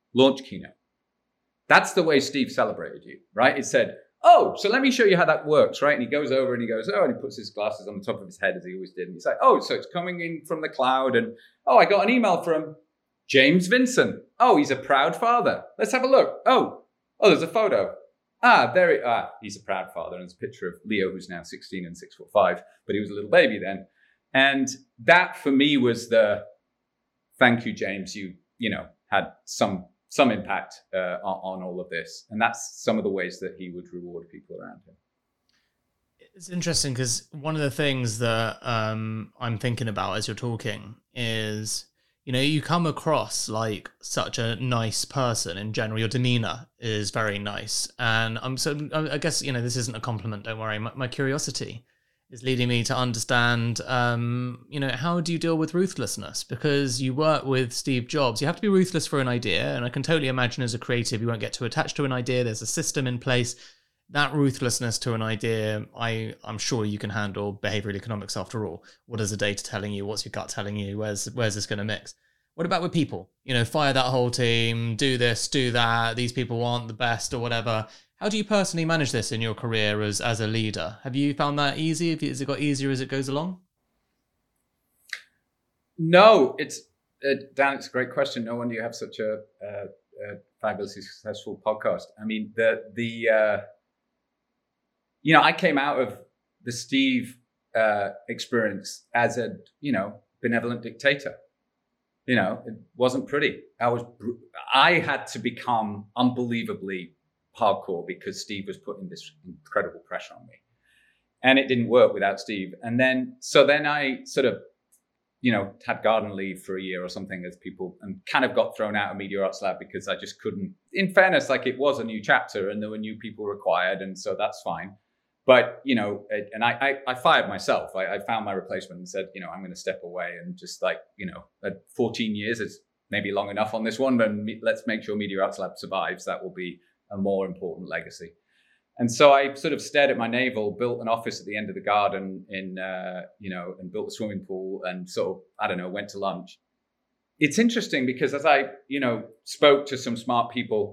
launch keynote. That's the way Steve celebrated you, right? It said, oh, so let me show you how that works, right? And he goes over and he goes, oh, and he puts his glasses on the top of his head as he always did. And he's like, oh, so it's coming in from the cloud. And, oh, I got an email from James Vincent. Oh, he's a proud father. Let's have a look. Oh, there's a photo. He's a proud father. And there's a picture of Leo, who's now 16 and 6'5", but he was a little baby then. And that for me was the thank you, James. You had some impact on all of this. And that's some of the ways that he would reward people around him. It's interesting because one of the things that I'm thinking about as you're talking is, you come across like such a nice person in general. Your demeanor is very nice. And I guess, this isn't a compliment, don't worry. My curiosity is leading me to understand, how do you deal with ruthlessness? Because you work with Steve Jobs, you have to be ruthless for an idea. And I can totally imagine as a creative, you won't get too attached to an idea. There's a system in place. That ruthlessness to an idea, I'm sure you can handle behavioral economics after all. What is the data telling you? What's your gut telling you? Where's this going to mix? What about with people? Fire that whole team, do this, do that. These people aren't the best or whatever. How do you personally manage this in your career as a leader? Have you found that easy? Has it got easier as it goes along? No, Dan, it's a great question. No wonder you have such a fabulously successful podcast. I mean, I came out of the Steve experience as a, benevolent dictator. It wasn't pretty. I had to become unbelievably hardcore because Steve was putting this incredible pressure on me, and it didn't work without Steve. And then I sort of, had garden leave for a year or something as people, and kind of got thrown out of Media Arts Lab because I just couldn't. In fairness, like it was a new chapter and there were new people required, and so that's fine. But and I fired myself. I found my replacement and said, I'm going to step away and just at 14 years is maybe long enough on this one, but let's make sure Media Arts Lab survives. That will be a more important legacy. And so I sort of stared at my navel, built an office at the end of the garden and built a swimming pool and sort of, went to lunch. It's interesting because as I, spoke to some smart people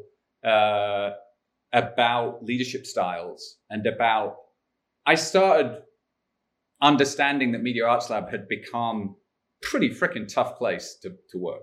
about leadership styles and I started understanding that Media Arts Lab had become a pretty freaking tough place to work,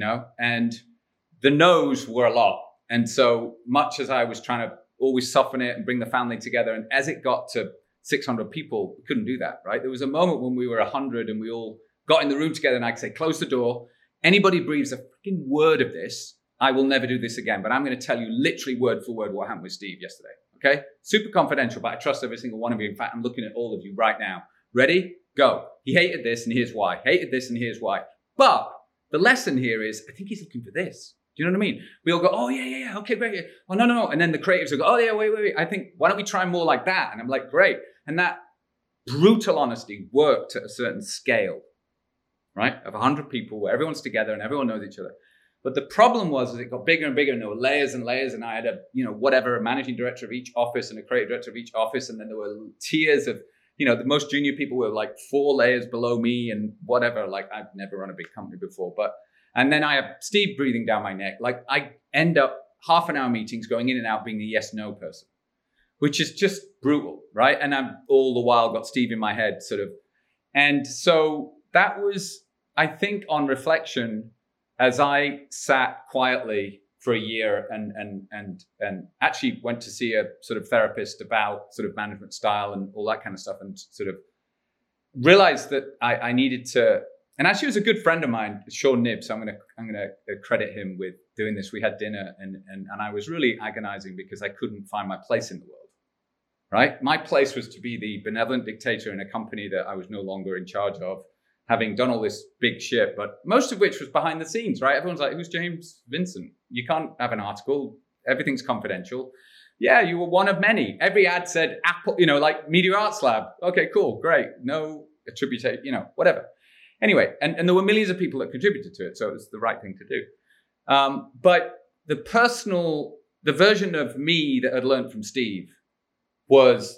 and the no's were a lot. And so much as I was trying to always soften it and bring the family together, and as it got to 600 people, we couldn't do that, right? There was a moment when we were 100 and we all got in the room together and I could say, close the door. Anybody breathes a freaking word of this, I will never do this again. But I'm going to tell you literally word for word what happened with Steve yesterday, okay? Super confidential, but I trust every single one of you. In fact, I'm looking at all of you right now. Ready? Go. He hated this and here's why. Hated this and here's why. But the lesson here is, I think he's looking for this. Do you know what I mean? We all go, oh, yeah, okay, great. Oh, no. And then the creatives will go, oh, yeah, wait. I think, why don't we try more like that? And I'm like, great. And that brutal honesty worked at a certain scale, right? Of 100 people where everyone's together and everyone knows each other. But the problem was, as it got bigger and bigger, and there were layers and layers, and I had a managing director of each office and a creative director of each office. And then there were tiers of, the most junior people were like 4 layers below me and whatever. Like I've never run a big company before, and then I have Steve breathing down my neck. Like I end up half an hour meetings going in and out being the yes, no person, which is just brutal, right? And I'm all the while got Steve in my head sort of. And so that was, I think on reflection, as I sat quietly for a year and actually went to see a sort of therapist about sort of management style and all that kind of stuff, and sort of realized that I needed to. And actually, it was a good friend of mine, Sean Nibbs. I'm gonna credit him with doing this. We had dinner, and I was really agonizing because I couldn't find my place in the world. Right, my place was to be the benevolent dictator in a company that I was no longer in charge of, having done all this big shit, but most of which was behind the scenes. Right, everyone's like, "Who's James Vincent? You can't have an article. Everything's confidential." Yeah, you were one of many. Every ad said Apple, like Media Arts Lab. Okay, cool, great. No attributate, whatever. Anyway, and there were millions of people that contributed to it, so it was the right thing to do. But the version of me that I'd learned from Steve was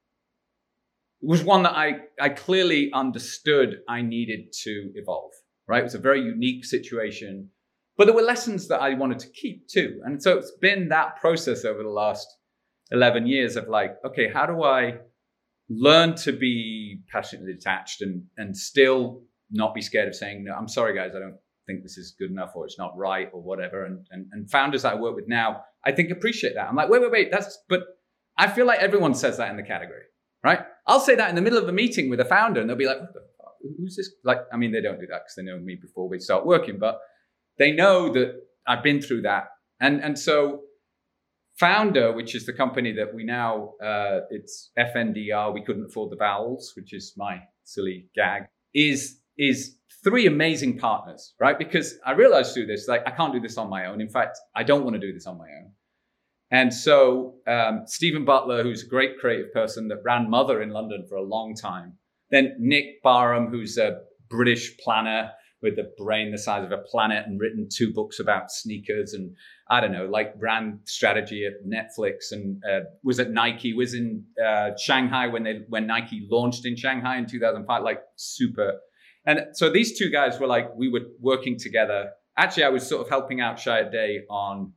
one that I clearly understood I needed to evolve, right? It was a very unique situation. But there were lessons that I wanted to keep too. And so it's been that process over the last 11 years of like, okay, how do I learn to be passionately attached and still not be scared of saying, no, I'm sorry, guys, I don't think this is good enough or it's not right or whatever. And founders that I work with now, I think appreciate that. I'm like, wait, but I feel like everyone says that in the category, right? I'll say that in the middle of a meeting with a founder and they'll be like, what the fuck? Who's this? Like, I mean, they don't do that because they know me before we start working, but they know that I've been through that. And so Founder, which is the company that we now, it's FNDR, we couldn't afford the vowels, which is my silly gag, is three amazing partners, right? Because I realized through this, like, I can't do this on my own. In fact, I don't want to do this on my own. And so Stephen Butler, who's a great creative person that ran Mother in London for a long time. Then Nick Barham, who's a British planner with a brain the size of a planet and written 2 books about sneakers and, I don't know, like brand strategy at Netflix and was at Nike, was in Shanghai when Nike launched in Shanghai in 2005, like super. And so these 2 guys were like, we were working together. Actually, I was sort of helping out Shayat Day on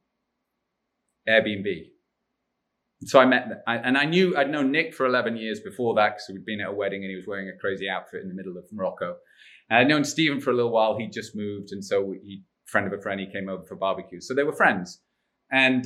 Airbnb. So I met them. And I'd known Nick for 11 years before that because we'd been at a wedding and he was wearing a crazy outfit in the middle of Morocco. And I'd known Stephen for a little while. He just moved. And so friend of a friend, he came over for barbecue. So they were friends. And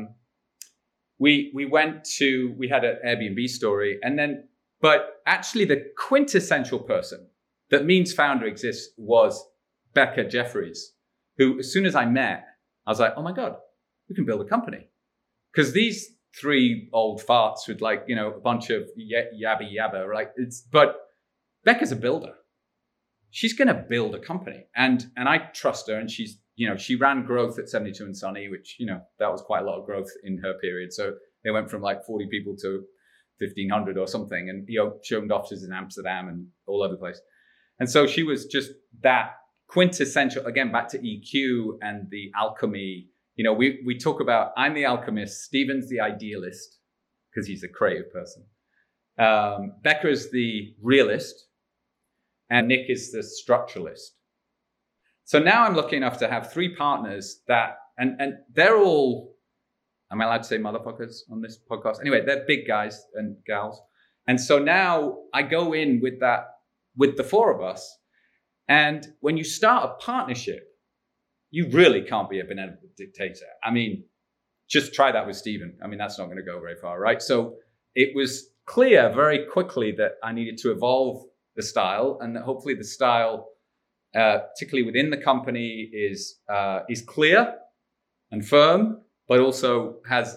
we had an Airbnb story. But actually the quintessential person that means founder exists was Becca Jeffries, who as soon as I met, I was like, oh my God, we can build a company. Because these 3 old farts with like, a bunch of yabba, right? But Becca's a builder. She's going to build a company. And I trust her. And she's, she ran growth at 72andSunny, which, that was quite a lot of growth in her period. So they went from like 40 people to 1,500 or something. And, she owned offices in Amsterdam and all over the place. And so she was just that quintessential, again, back to EQ and the alchemy. We talk about, I'm the alchemist, Stephen's the idealist, because he's a creative person. Becca's the realist, and Nick is the structuralist. So now I'm lucky enough to have 3 partners that, and they're all, am I allowed to say motherfuckers on this podcast? Anyway, they're big guys and gals. And so now I go in with the 4 of us. And when you start a partnership, you really can't be a benevolent dictator. I mean, just try that with Stephen. I mean, that's not going to go very far, right? So it was clear very quickly that I needed to evolve the style, and that hopefully the style, particularly within the company, is clear and firm, but also has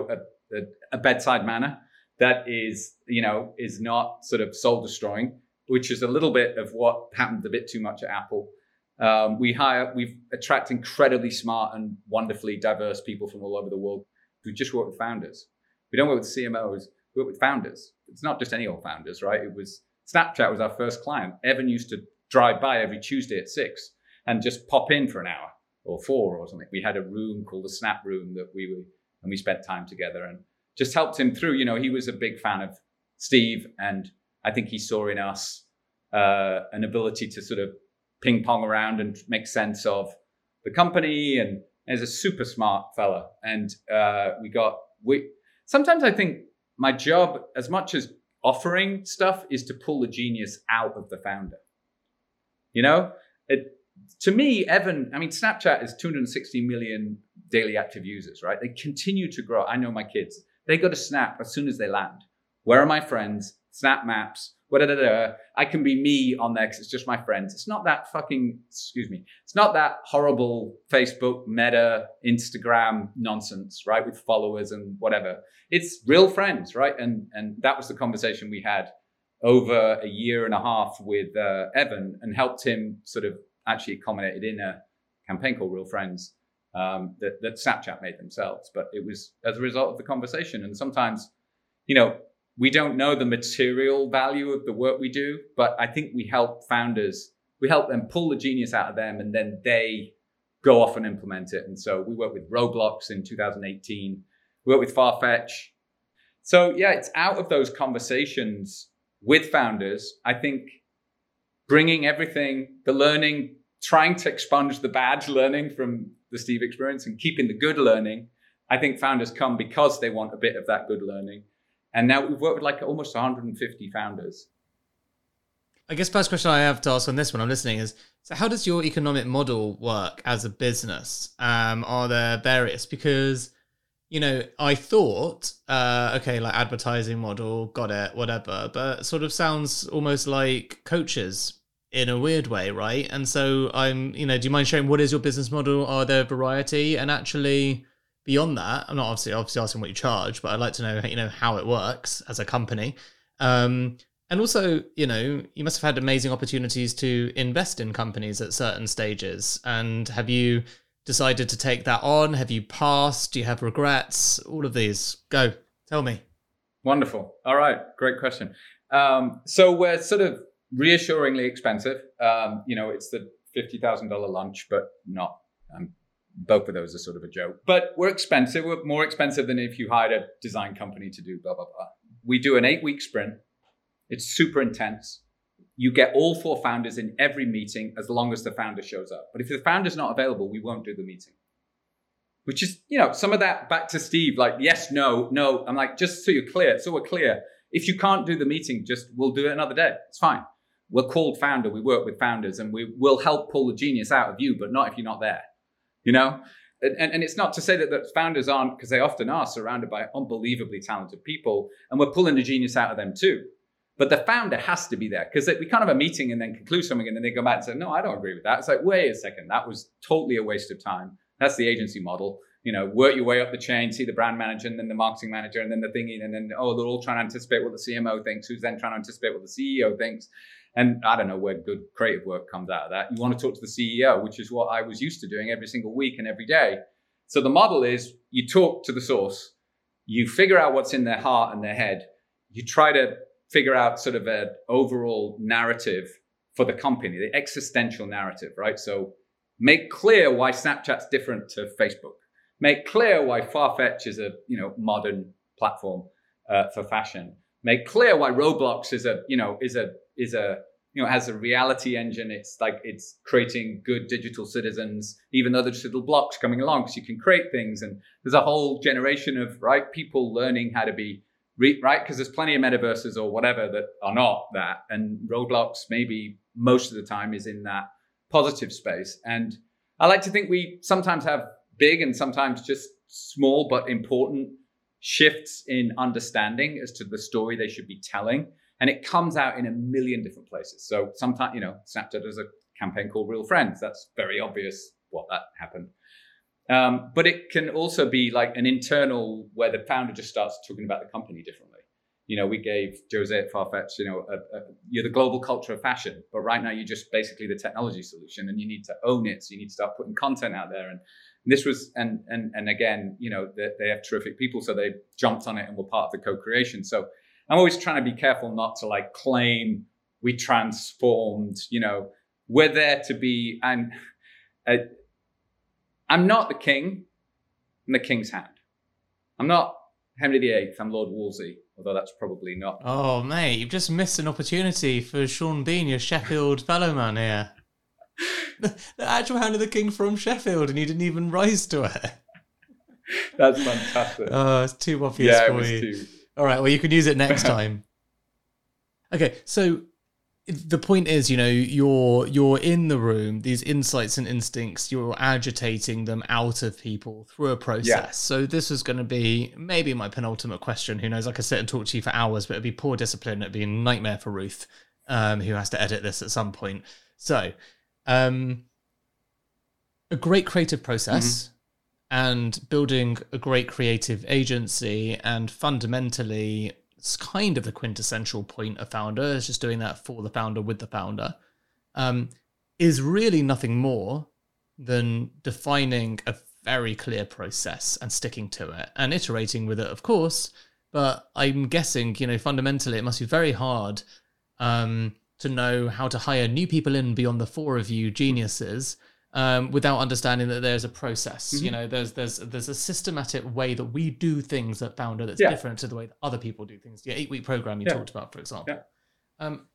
a bedside manner that is not sort of soul destroying, which is a little bit of what happened a bit too much at Apple. We've attracted incredibly smart and wonderfully diverse people from all over the world who just work with founders. We don't work with CMOs, we work with founders. It's not just any old founders, right? Snapchat was our first client. Evan used to drive by every Tuesday at 6 and just pop in for an hour or 4 or something. We had a room called the Snap Room that we spent time together and just helped him through. He was a big fan of Steve, and I think he saw in us an ability to sort of ping pong around and make sense of the company. And as a super smart fella. And sometimes I think my job, as much as offering stuff, is to pull the genius out of the founder. To me, Evan, Snapchat is 260 million daily active users, right? They continue to grow. I know my kids, they go to Snap as soon as they land. Where are my friends? Snap Maps. I can be me on there because it's just my friends. It's not that it's not that horrible Facebook, Meta, Instagram nonsense, right? With followers and whatever. It's real friends, right? And that was the conversation we had over a year and a half with Evan, and helped him sort of actually accommodate it in a campaign called Real Friends that Snapchat made themselves. But it was as a result of the conversation. And sometimes, we don't know the material value of the work we do, but I think we help founders, we help them pull the genius out of them, and then they go off and implement it. And so we worked with Roblox in 2018. We worked with Farfetch. So yeah, it's out of those conversations with founders. I think bringing everything, the learning, trying to expunge the bad learning from the Steve experience and keeping the good learning. I think founders come because they want a bit of that good learning. And now we've worked with like almost 150 founders. I guess first question I have to ask on this one, I'm listening, is so how does your economic model work as a business? Are there various? Because, you know, I thought, okay, like advertising model, got it, whatever, but sort of sounds almost like coaches in a weird way, right? And so do you mind sharing what is your business model? Are there variety? And actually beyond that, I'm not obviously asking what you charge, but I'd like to know, how it works as a company. And also, you must have had amazing opportunities to invest in companies at certain stages. And have you decided to take that on? Have you passed? Do you have regrets? All of these. Go. Tell me. Wonderful. All right. Great question. So we're sort of reassuringly expensive. It's the $50,000 lunch, but not. Both of those are sort of a joke. But we're expensive. We're more expensive than if you hired a design company to do blah, blah, blah. We do an 8-week sprint. It's super intense. You get all 4 founders in every meeting as long as the founder shows up. But if the founder's not available, we won't do the meeting. Which is, some of that back to Steve, like, yes, no. I'm like, just so you're clear, so we're clear. If you can't do the meeting, we'll do it another day. It's fine. We're called founder. We work with founders and we will help pull the genius out of you, but not if you're not there, And it's not to say that founders aren't, because they often are surrounded by unbelievably talented people and we're pulling the genius out of them too. But the founder has to be there because we can't have a meeting and then conclude something and then they go back and say, no, I don't agree with that. It's like, wait a second, that was totally a waste of time. That's the agency model. Work your way up the chain, see the brand manager and then the marketing manager and then the thingy. And then, they're all trying to anticipate what the CMO thinks, who's then trying to anticipate what the CEO thinks. And I don't know where good creative work comes out of that. You want to talk to the CEO, which is what I was used to doing every single week and every day. So the model is you talk to the source, you figure out what's in their heart and their head. You try to figure out sort of an overall narrative for the company, the existential narrative, right? So make clear why Snapchat's different to Facebook. Make clear why Farfetch is a modern platform for fashion. Make clear why Roblox has a reality engine. It's like it's creating good digital citizens, even though there's little blocks coming along because you can create things. And there's a whole generation of people learning how to be right, because there's plenty of metaverses or whatever that are not that. And Roblox maybe most of the time is in that positive space. And I like to think we sometimes have big and sometimes just small but important shifts in understanding as to the story they should be telling. And it comes out in a million different places. So sometimes, Snapchat does a campaign called Real Friends. That's very obvious what that happened. But it can also be like an internal where the founder just starts talking about the company differently. We gave Jose at Farfetch, you're the global culture of fashion, but right now you're just basically the technology solution and you need to own it. So you need to start putting content out there. And this was, and again, they have terrific people. So they jumped on it and were part of the co-creation. So I'm always trying to be careful not to claim we transformed, we're there to be, and I'm not the king. I'm the king's hand. I'm not Henry VIII. I'm Lord Wolsey, although that's probably not. Oh, mate, you've just missed an opportunity for Sean Bean, your Sheffield fellow man here. The actual hand of the king from Sheffield, and you didn't even rise to it. That's fantastic. Oh, it's too obvious for you. All right, well, you can use it next time. Okay, so the point is, you're in the room, these insights and instincts, you're agitating them out of people through a process. Yeah. So this is going to be maybe my penultimate question. Who knows? I could sit and talk to you for hours, but it'd be poor discipline. It'd be a nightmare for Ruth, who has to edit this at some point. So, a great creative process and building a great creative agency, and fundamentally it's kind of the quintessential point of founder, is just doing that for the founder with the founder, is really nothing more than defining a very clear process and sticking to it and iterating with it, of course. But I'm guessing, fundamentally it must be very hard to know how to hire new people in beyond the 4 of you geniuses without understanding that there's a process. There's a systematic way that we do things at Founder that's different to the way that other people do things. The 8-week program you talked about, for example.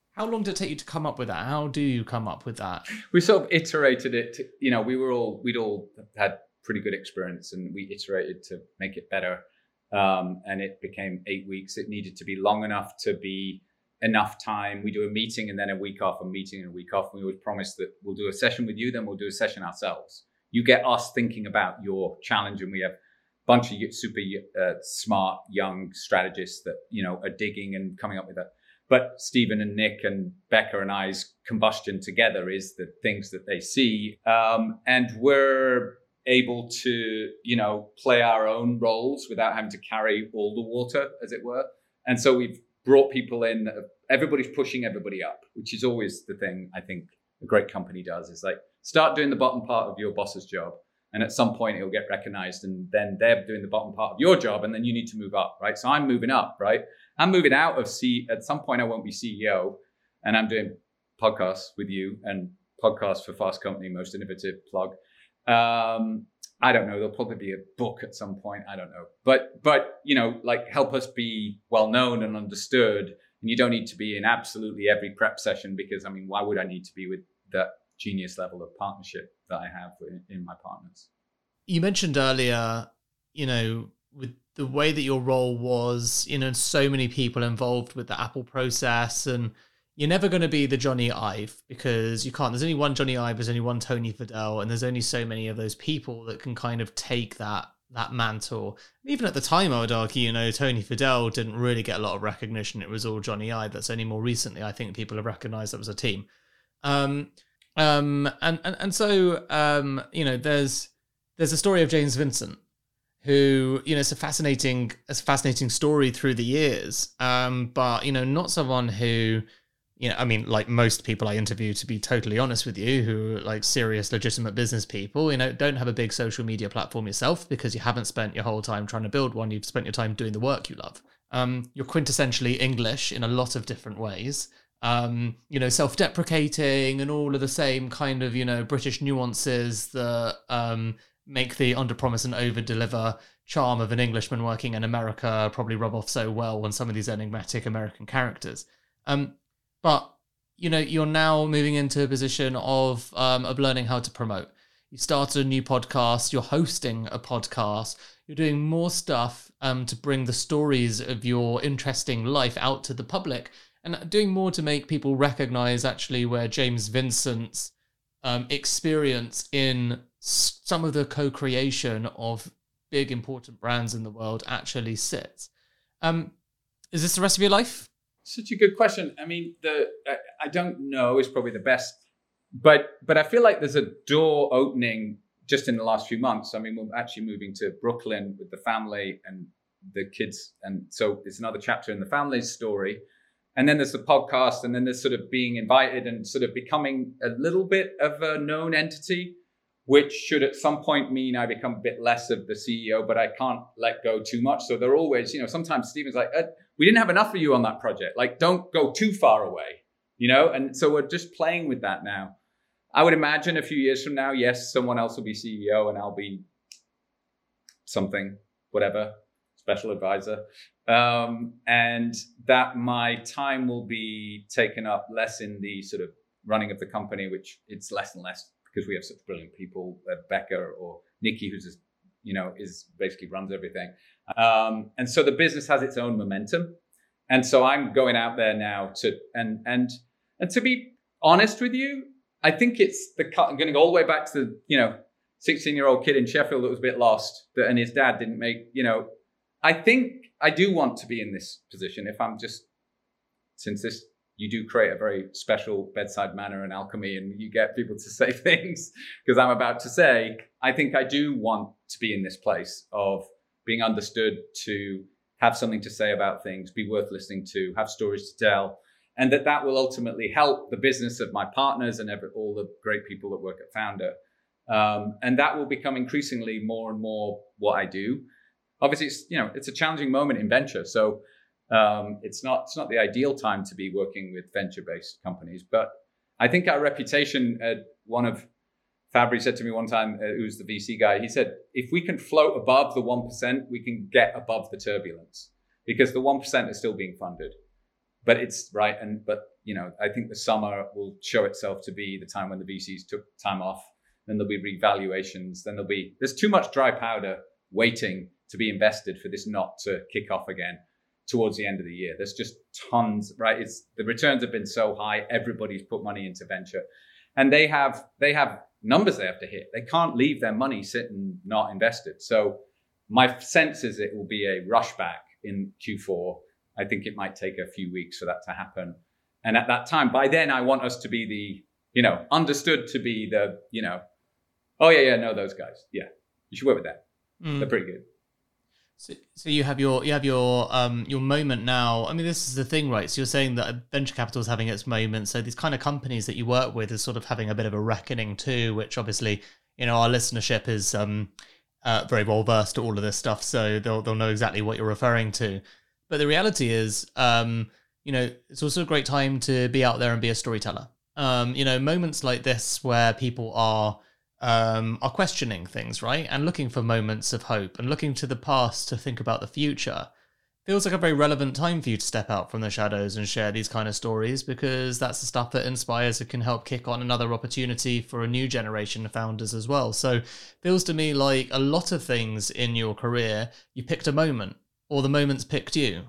How long did it take you to come up with that? How do you come up with that? We sort of iterated it. We'd all had pretty good experience, and we iterated to make it better. And it became 8 weeks. It needed to be long enough to be enough time. We do a meeting and then a week off, a meeting and a week off. We always promise that we'll do a session with you, then we'll do a session ourselves. You get us thinking about your challenge, and we have a bunch of super smart young strategists that, are digging and coming up with that. But Stephen and Nick and Becca and I's combustion together is the things that they see. And we're able to, play our own roles without having to carry all the water, as it were. And so we've brought people in. Everybody's pushing everybody up, which is always the thing I think a great company does, is like start doing the bottom part of your boss's job. And at some point it'll get recognized, and then they're doing the bottom part of your job, and then you need to move up, right? So I'm moving up, right? I'm moving out of at some point I won't be CEO, and I'm doing podcasts with you and podcasts for Fast Company, most innovative plug. I don't know. There'll probably be a book at some point. I don't know. But help us be well known and understood. And you don't need to be in absolutely every prep session, because, why would I need to be with that genius level of partnership that I have in my partners? You mentioned earlier, with the way that your role was, so many people involved with the Apple process, and you're never going to be the Johnny Ive, because you can't. There's only one Johnny Ive, there's only one Tony Fadell, and there's only so many of those people that can kind of take that mantle. Even at the time, I would argue, Tony Fadell didn't really get a lot of recognition. It was all Johnny Ive. That's only more recently, I think, people have recognized that was a team. So there's a story of James Vincent, who, it's a fascinating story through the years. But, not someone who, like most people I interview, to be totally honest with you, who are like serious, legitimate business people, don't have a big social media platform yourself, because you haven't spent your whole time trying to build one. You've spent your time doing the work you love. You're quintessentially English in a lot of different ways. Self-deprecating and all of the same kind of, British nuances that make the under-promise and over-deliver charm of an Englishman working in America probably rub off so well on some of these enigmatic American characters. But, you're now moving into a position of learning how to promote. You started a new podcast, you're hosting a podcast, you're doing more stuff to bring the stories of your interesting life out to the public, and doing more to make people recognize actually where James Vincent's experience in some of the co-creation of big, important brands in the world actually sits. Is this the rest of your life? Such a good question. I don't know is probably the best, but I feel like there's a door opening just in the last few months. We're actually moving to Brooklyn with the family and the kids. And so it's another chapter in the family's story. And then there's the podcast, and then there's sort of being invited and sort of becoming a little bit of a known entity, which should at some point mean I become a bit less of the CEO, but I can't let go too much. So they're always, sometimes Stephen's like, we didn't have enough of you on that project. Like, don't go too far away, And so we're just playing with that now. I would imagine a few years from now, yes, someone else will be CEO and I'll be something, whatever, special advisor. And that my time will be taken up less in the sort of running of the company, which it's less and less because we have such brilliant people, Becca or Nikki, who's just, is basically runs everything. And so the business has its own momentum. And so I'm going out there now and to be honest with you, I think it's I'm going to go all the way back to the, 16-year-old kid in Sheffield that was a bit lost and his dad didn't make, I think I do want to be in this position since you do create a very special bedside manner and alchemy and you get people to say things because I'm about to say, I think I do want to be in this place of being understood, to have something to say about things, be worth listening to, have stories to tell, and that will ultimately help the business of my partners and all the great people that work at Founder. And that will become increasingly more and more what I do. Obviously, it's a challenging moment in venture. So it's not the ideal time to be working with venture-based companies. But I think our reputation, one of Fabry said to me one time, who's the VC guy, he said, if we can float above the 1%, we can get above the turbulence because the 1% is still being funded. But it's right. But I think the summer will show itself to be the time when the VCs took time off. Then there'll be revaluations. Then there's too much dry powder waiting to be invested for this not to kick off again towards the end of the year. There's just tons, right? The returns have been so high. Everybody's put money into venture, and they have numbers they have to hit. They can't leave their money sitting not invested. So my sense is it will be a rush back in Q4. I think it might take a few weeks for that to happen. And at that time, by then, I want us to be understood to be the, oh yeah, know those guys. Yeah, you should work with them. They're pretty good. So you have your moment now. I mean, this is the thing, right? So you're saying that venture capital is having its moment. So these kind of companies that you work with is sort of having a bit of a reckoning too, which obviously, our listenership is very well versed to all of this stuff, so they'll know exactly what you're referring to. But the reality is, it's also a great time to be out there and be a storyteller. Moments like this where people are questioning things, right? And looking for moments of hope and looking to the past to think about the future feels like a very relevant time for you to step out from the shadows and share these kind of stories, because that's the stuff that inspires and can help kick on another opportunity for a new generation of founders as well. So feels to me like a lot of things in your career, you picked a moment or the moment's picked you.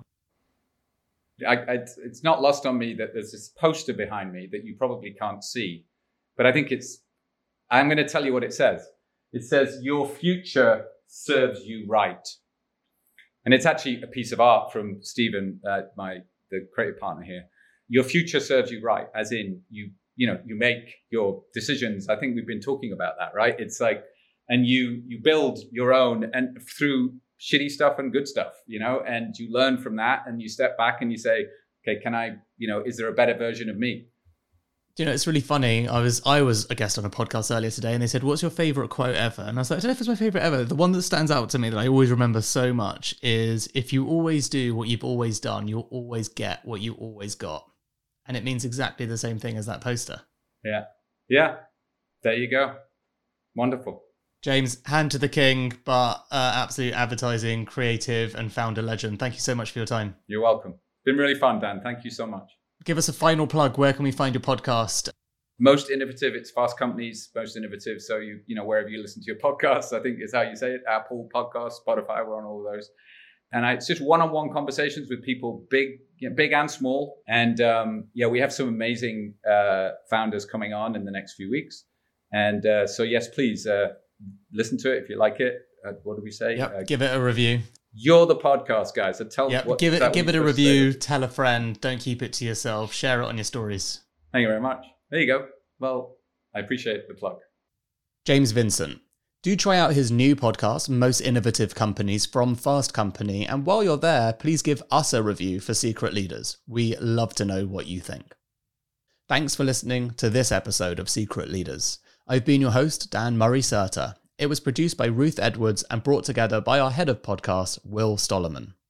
It's not lost on me that there's this poster behind me that you probably can't see, but I think I'm going to tell you what it says. It says, "Your future serves you right." And it's actually a piece of art from Stephen, the creative partner here. Your future serves you right, as in you make your decisions. I think we've been talking about that, right? It's like, and you build your own, and through shitty stuff and good stuff, and you learn from that, and you step back and you say, okay, can I, is there a better version of me? It's really funny. I was a guest on a podcast earlier today, and they said, what's your favorite quote ever? And I was like, I don't know if it's my favorite ever. The one that stands out to me that I always remember so much is, if you always do what you've always done, you'll always get what you always got. And it means exactly the same thing as that poster. Yeah. There you go. Wonderful. James, hand to the king, but absolute advertising, creative, and founder legend. Thank you so much for your time. You're welcome. It's been really fun, Dan. Thank you so much. Give us a final plug. Where can we find your podcast? Most Innovative. It's Fast Company's Most Innovative. So wherever you listen to your podcasts, I think is how you say it. Apple Podcasts, Spotify, we're on all of those. And it's just one-on-one conversations with people, big and small. And we have some amazing founders coming on in the next few weeks. And so yes, please listen to it if you like it. What do we say? Yep, give it a review. You're the podcast guy, so give it a review. Tell a friend. Don't keep it to yourself. Share it on your stories. Thank you very much. There you go. Well, I appreciate the plug. James Vincent. Do try out his new podcast, Most Innovative Companies from Fast Company. And while you're there, please give us a review for Secret Leaders. We love to know what you think. Thanks for listening to this episode of Secret Leaders. I've been your host, Dan Murray-Serter. It was produced by Ruth Edwards and brought together by our head of podcasts, Will Stollerman.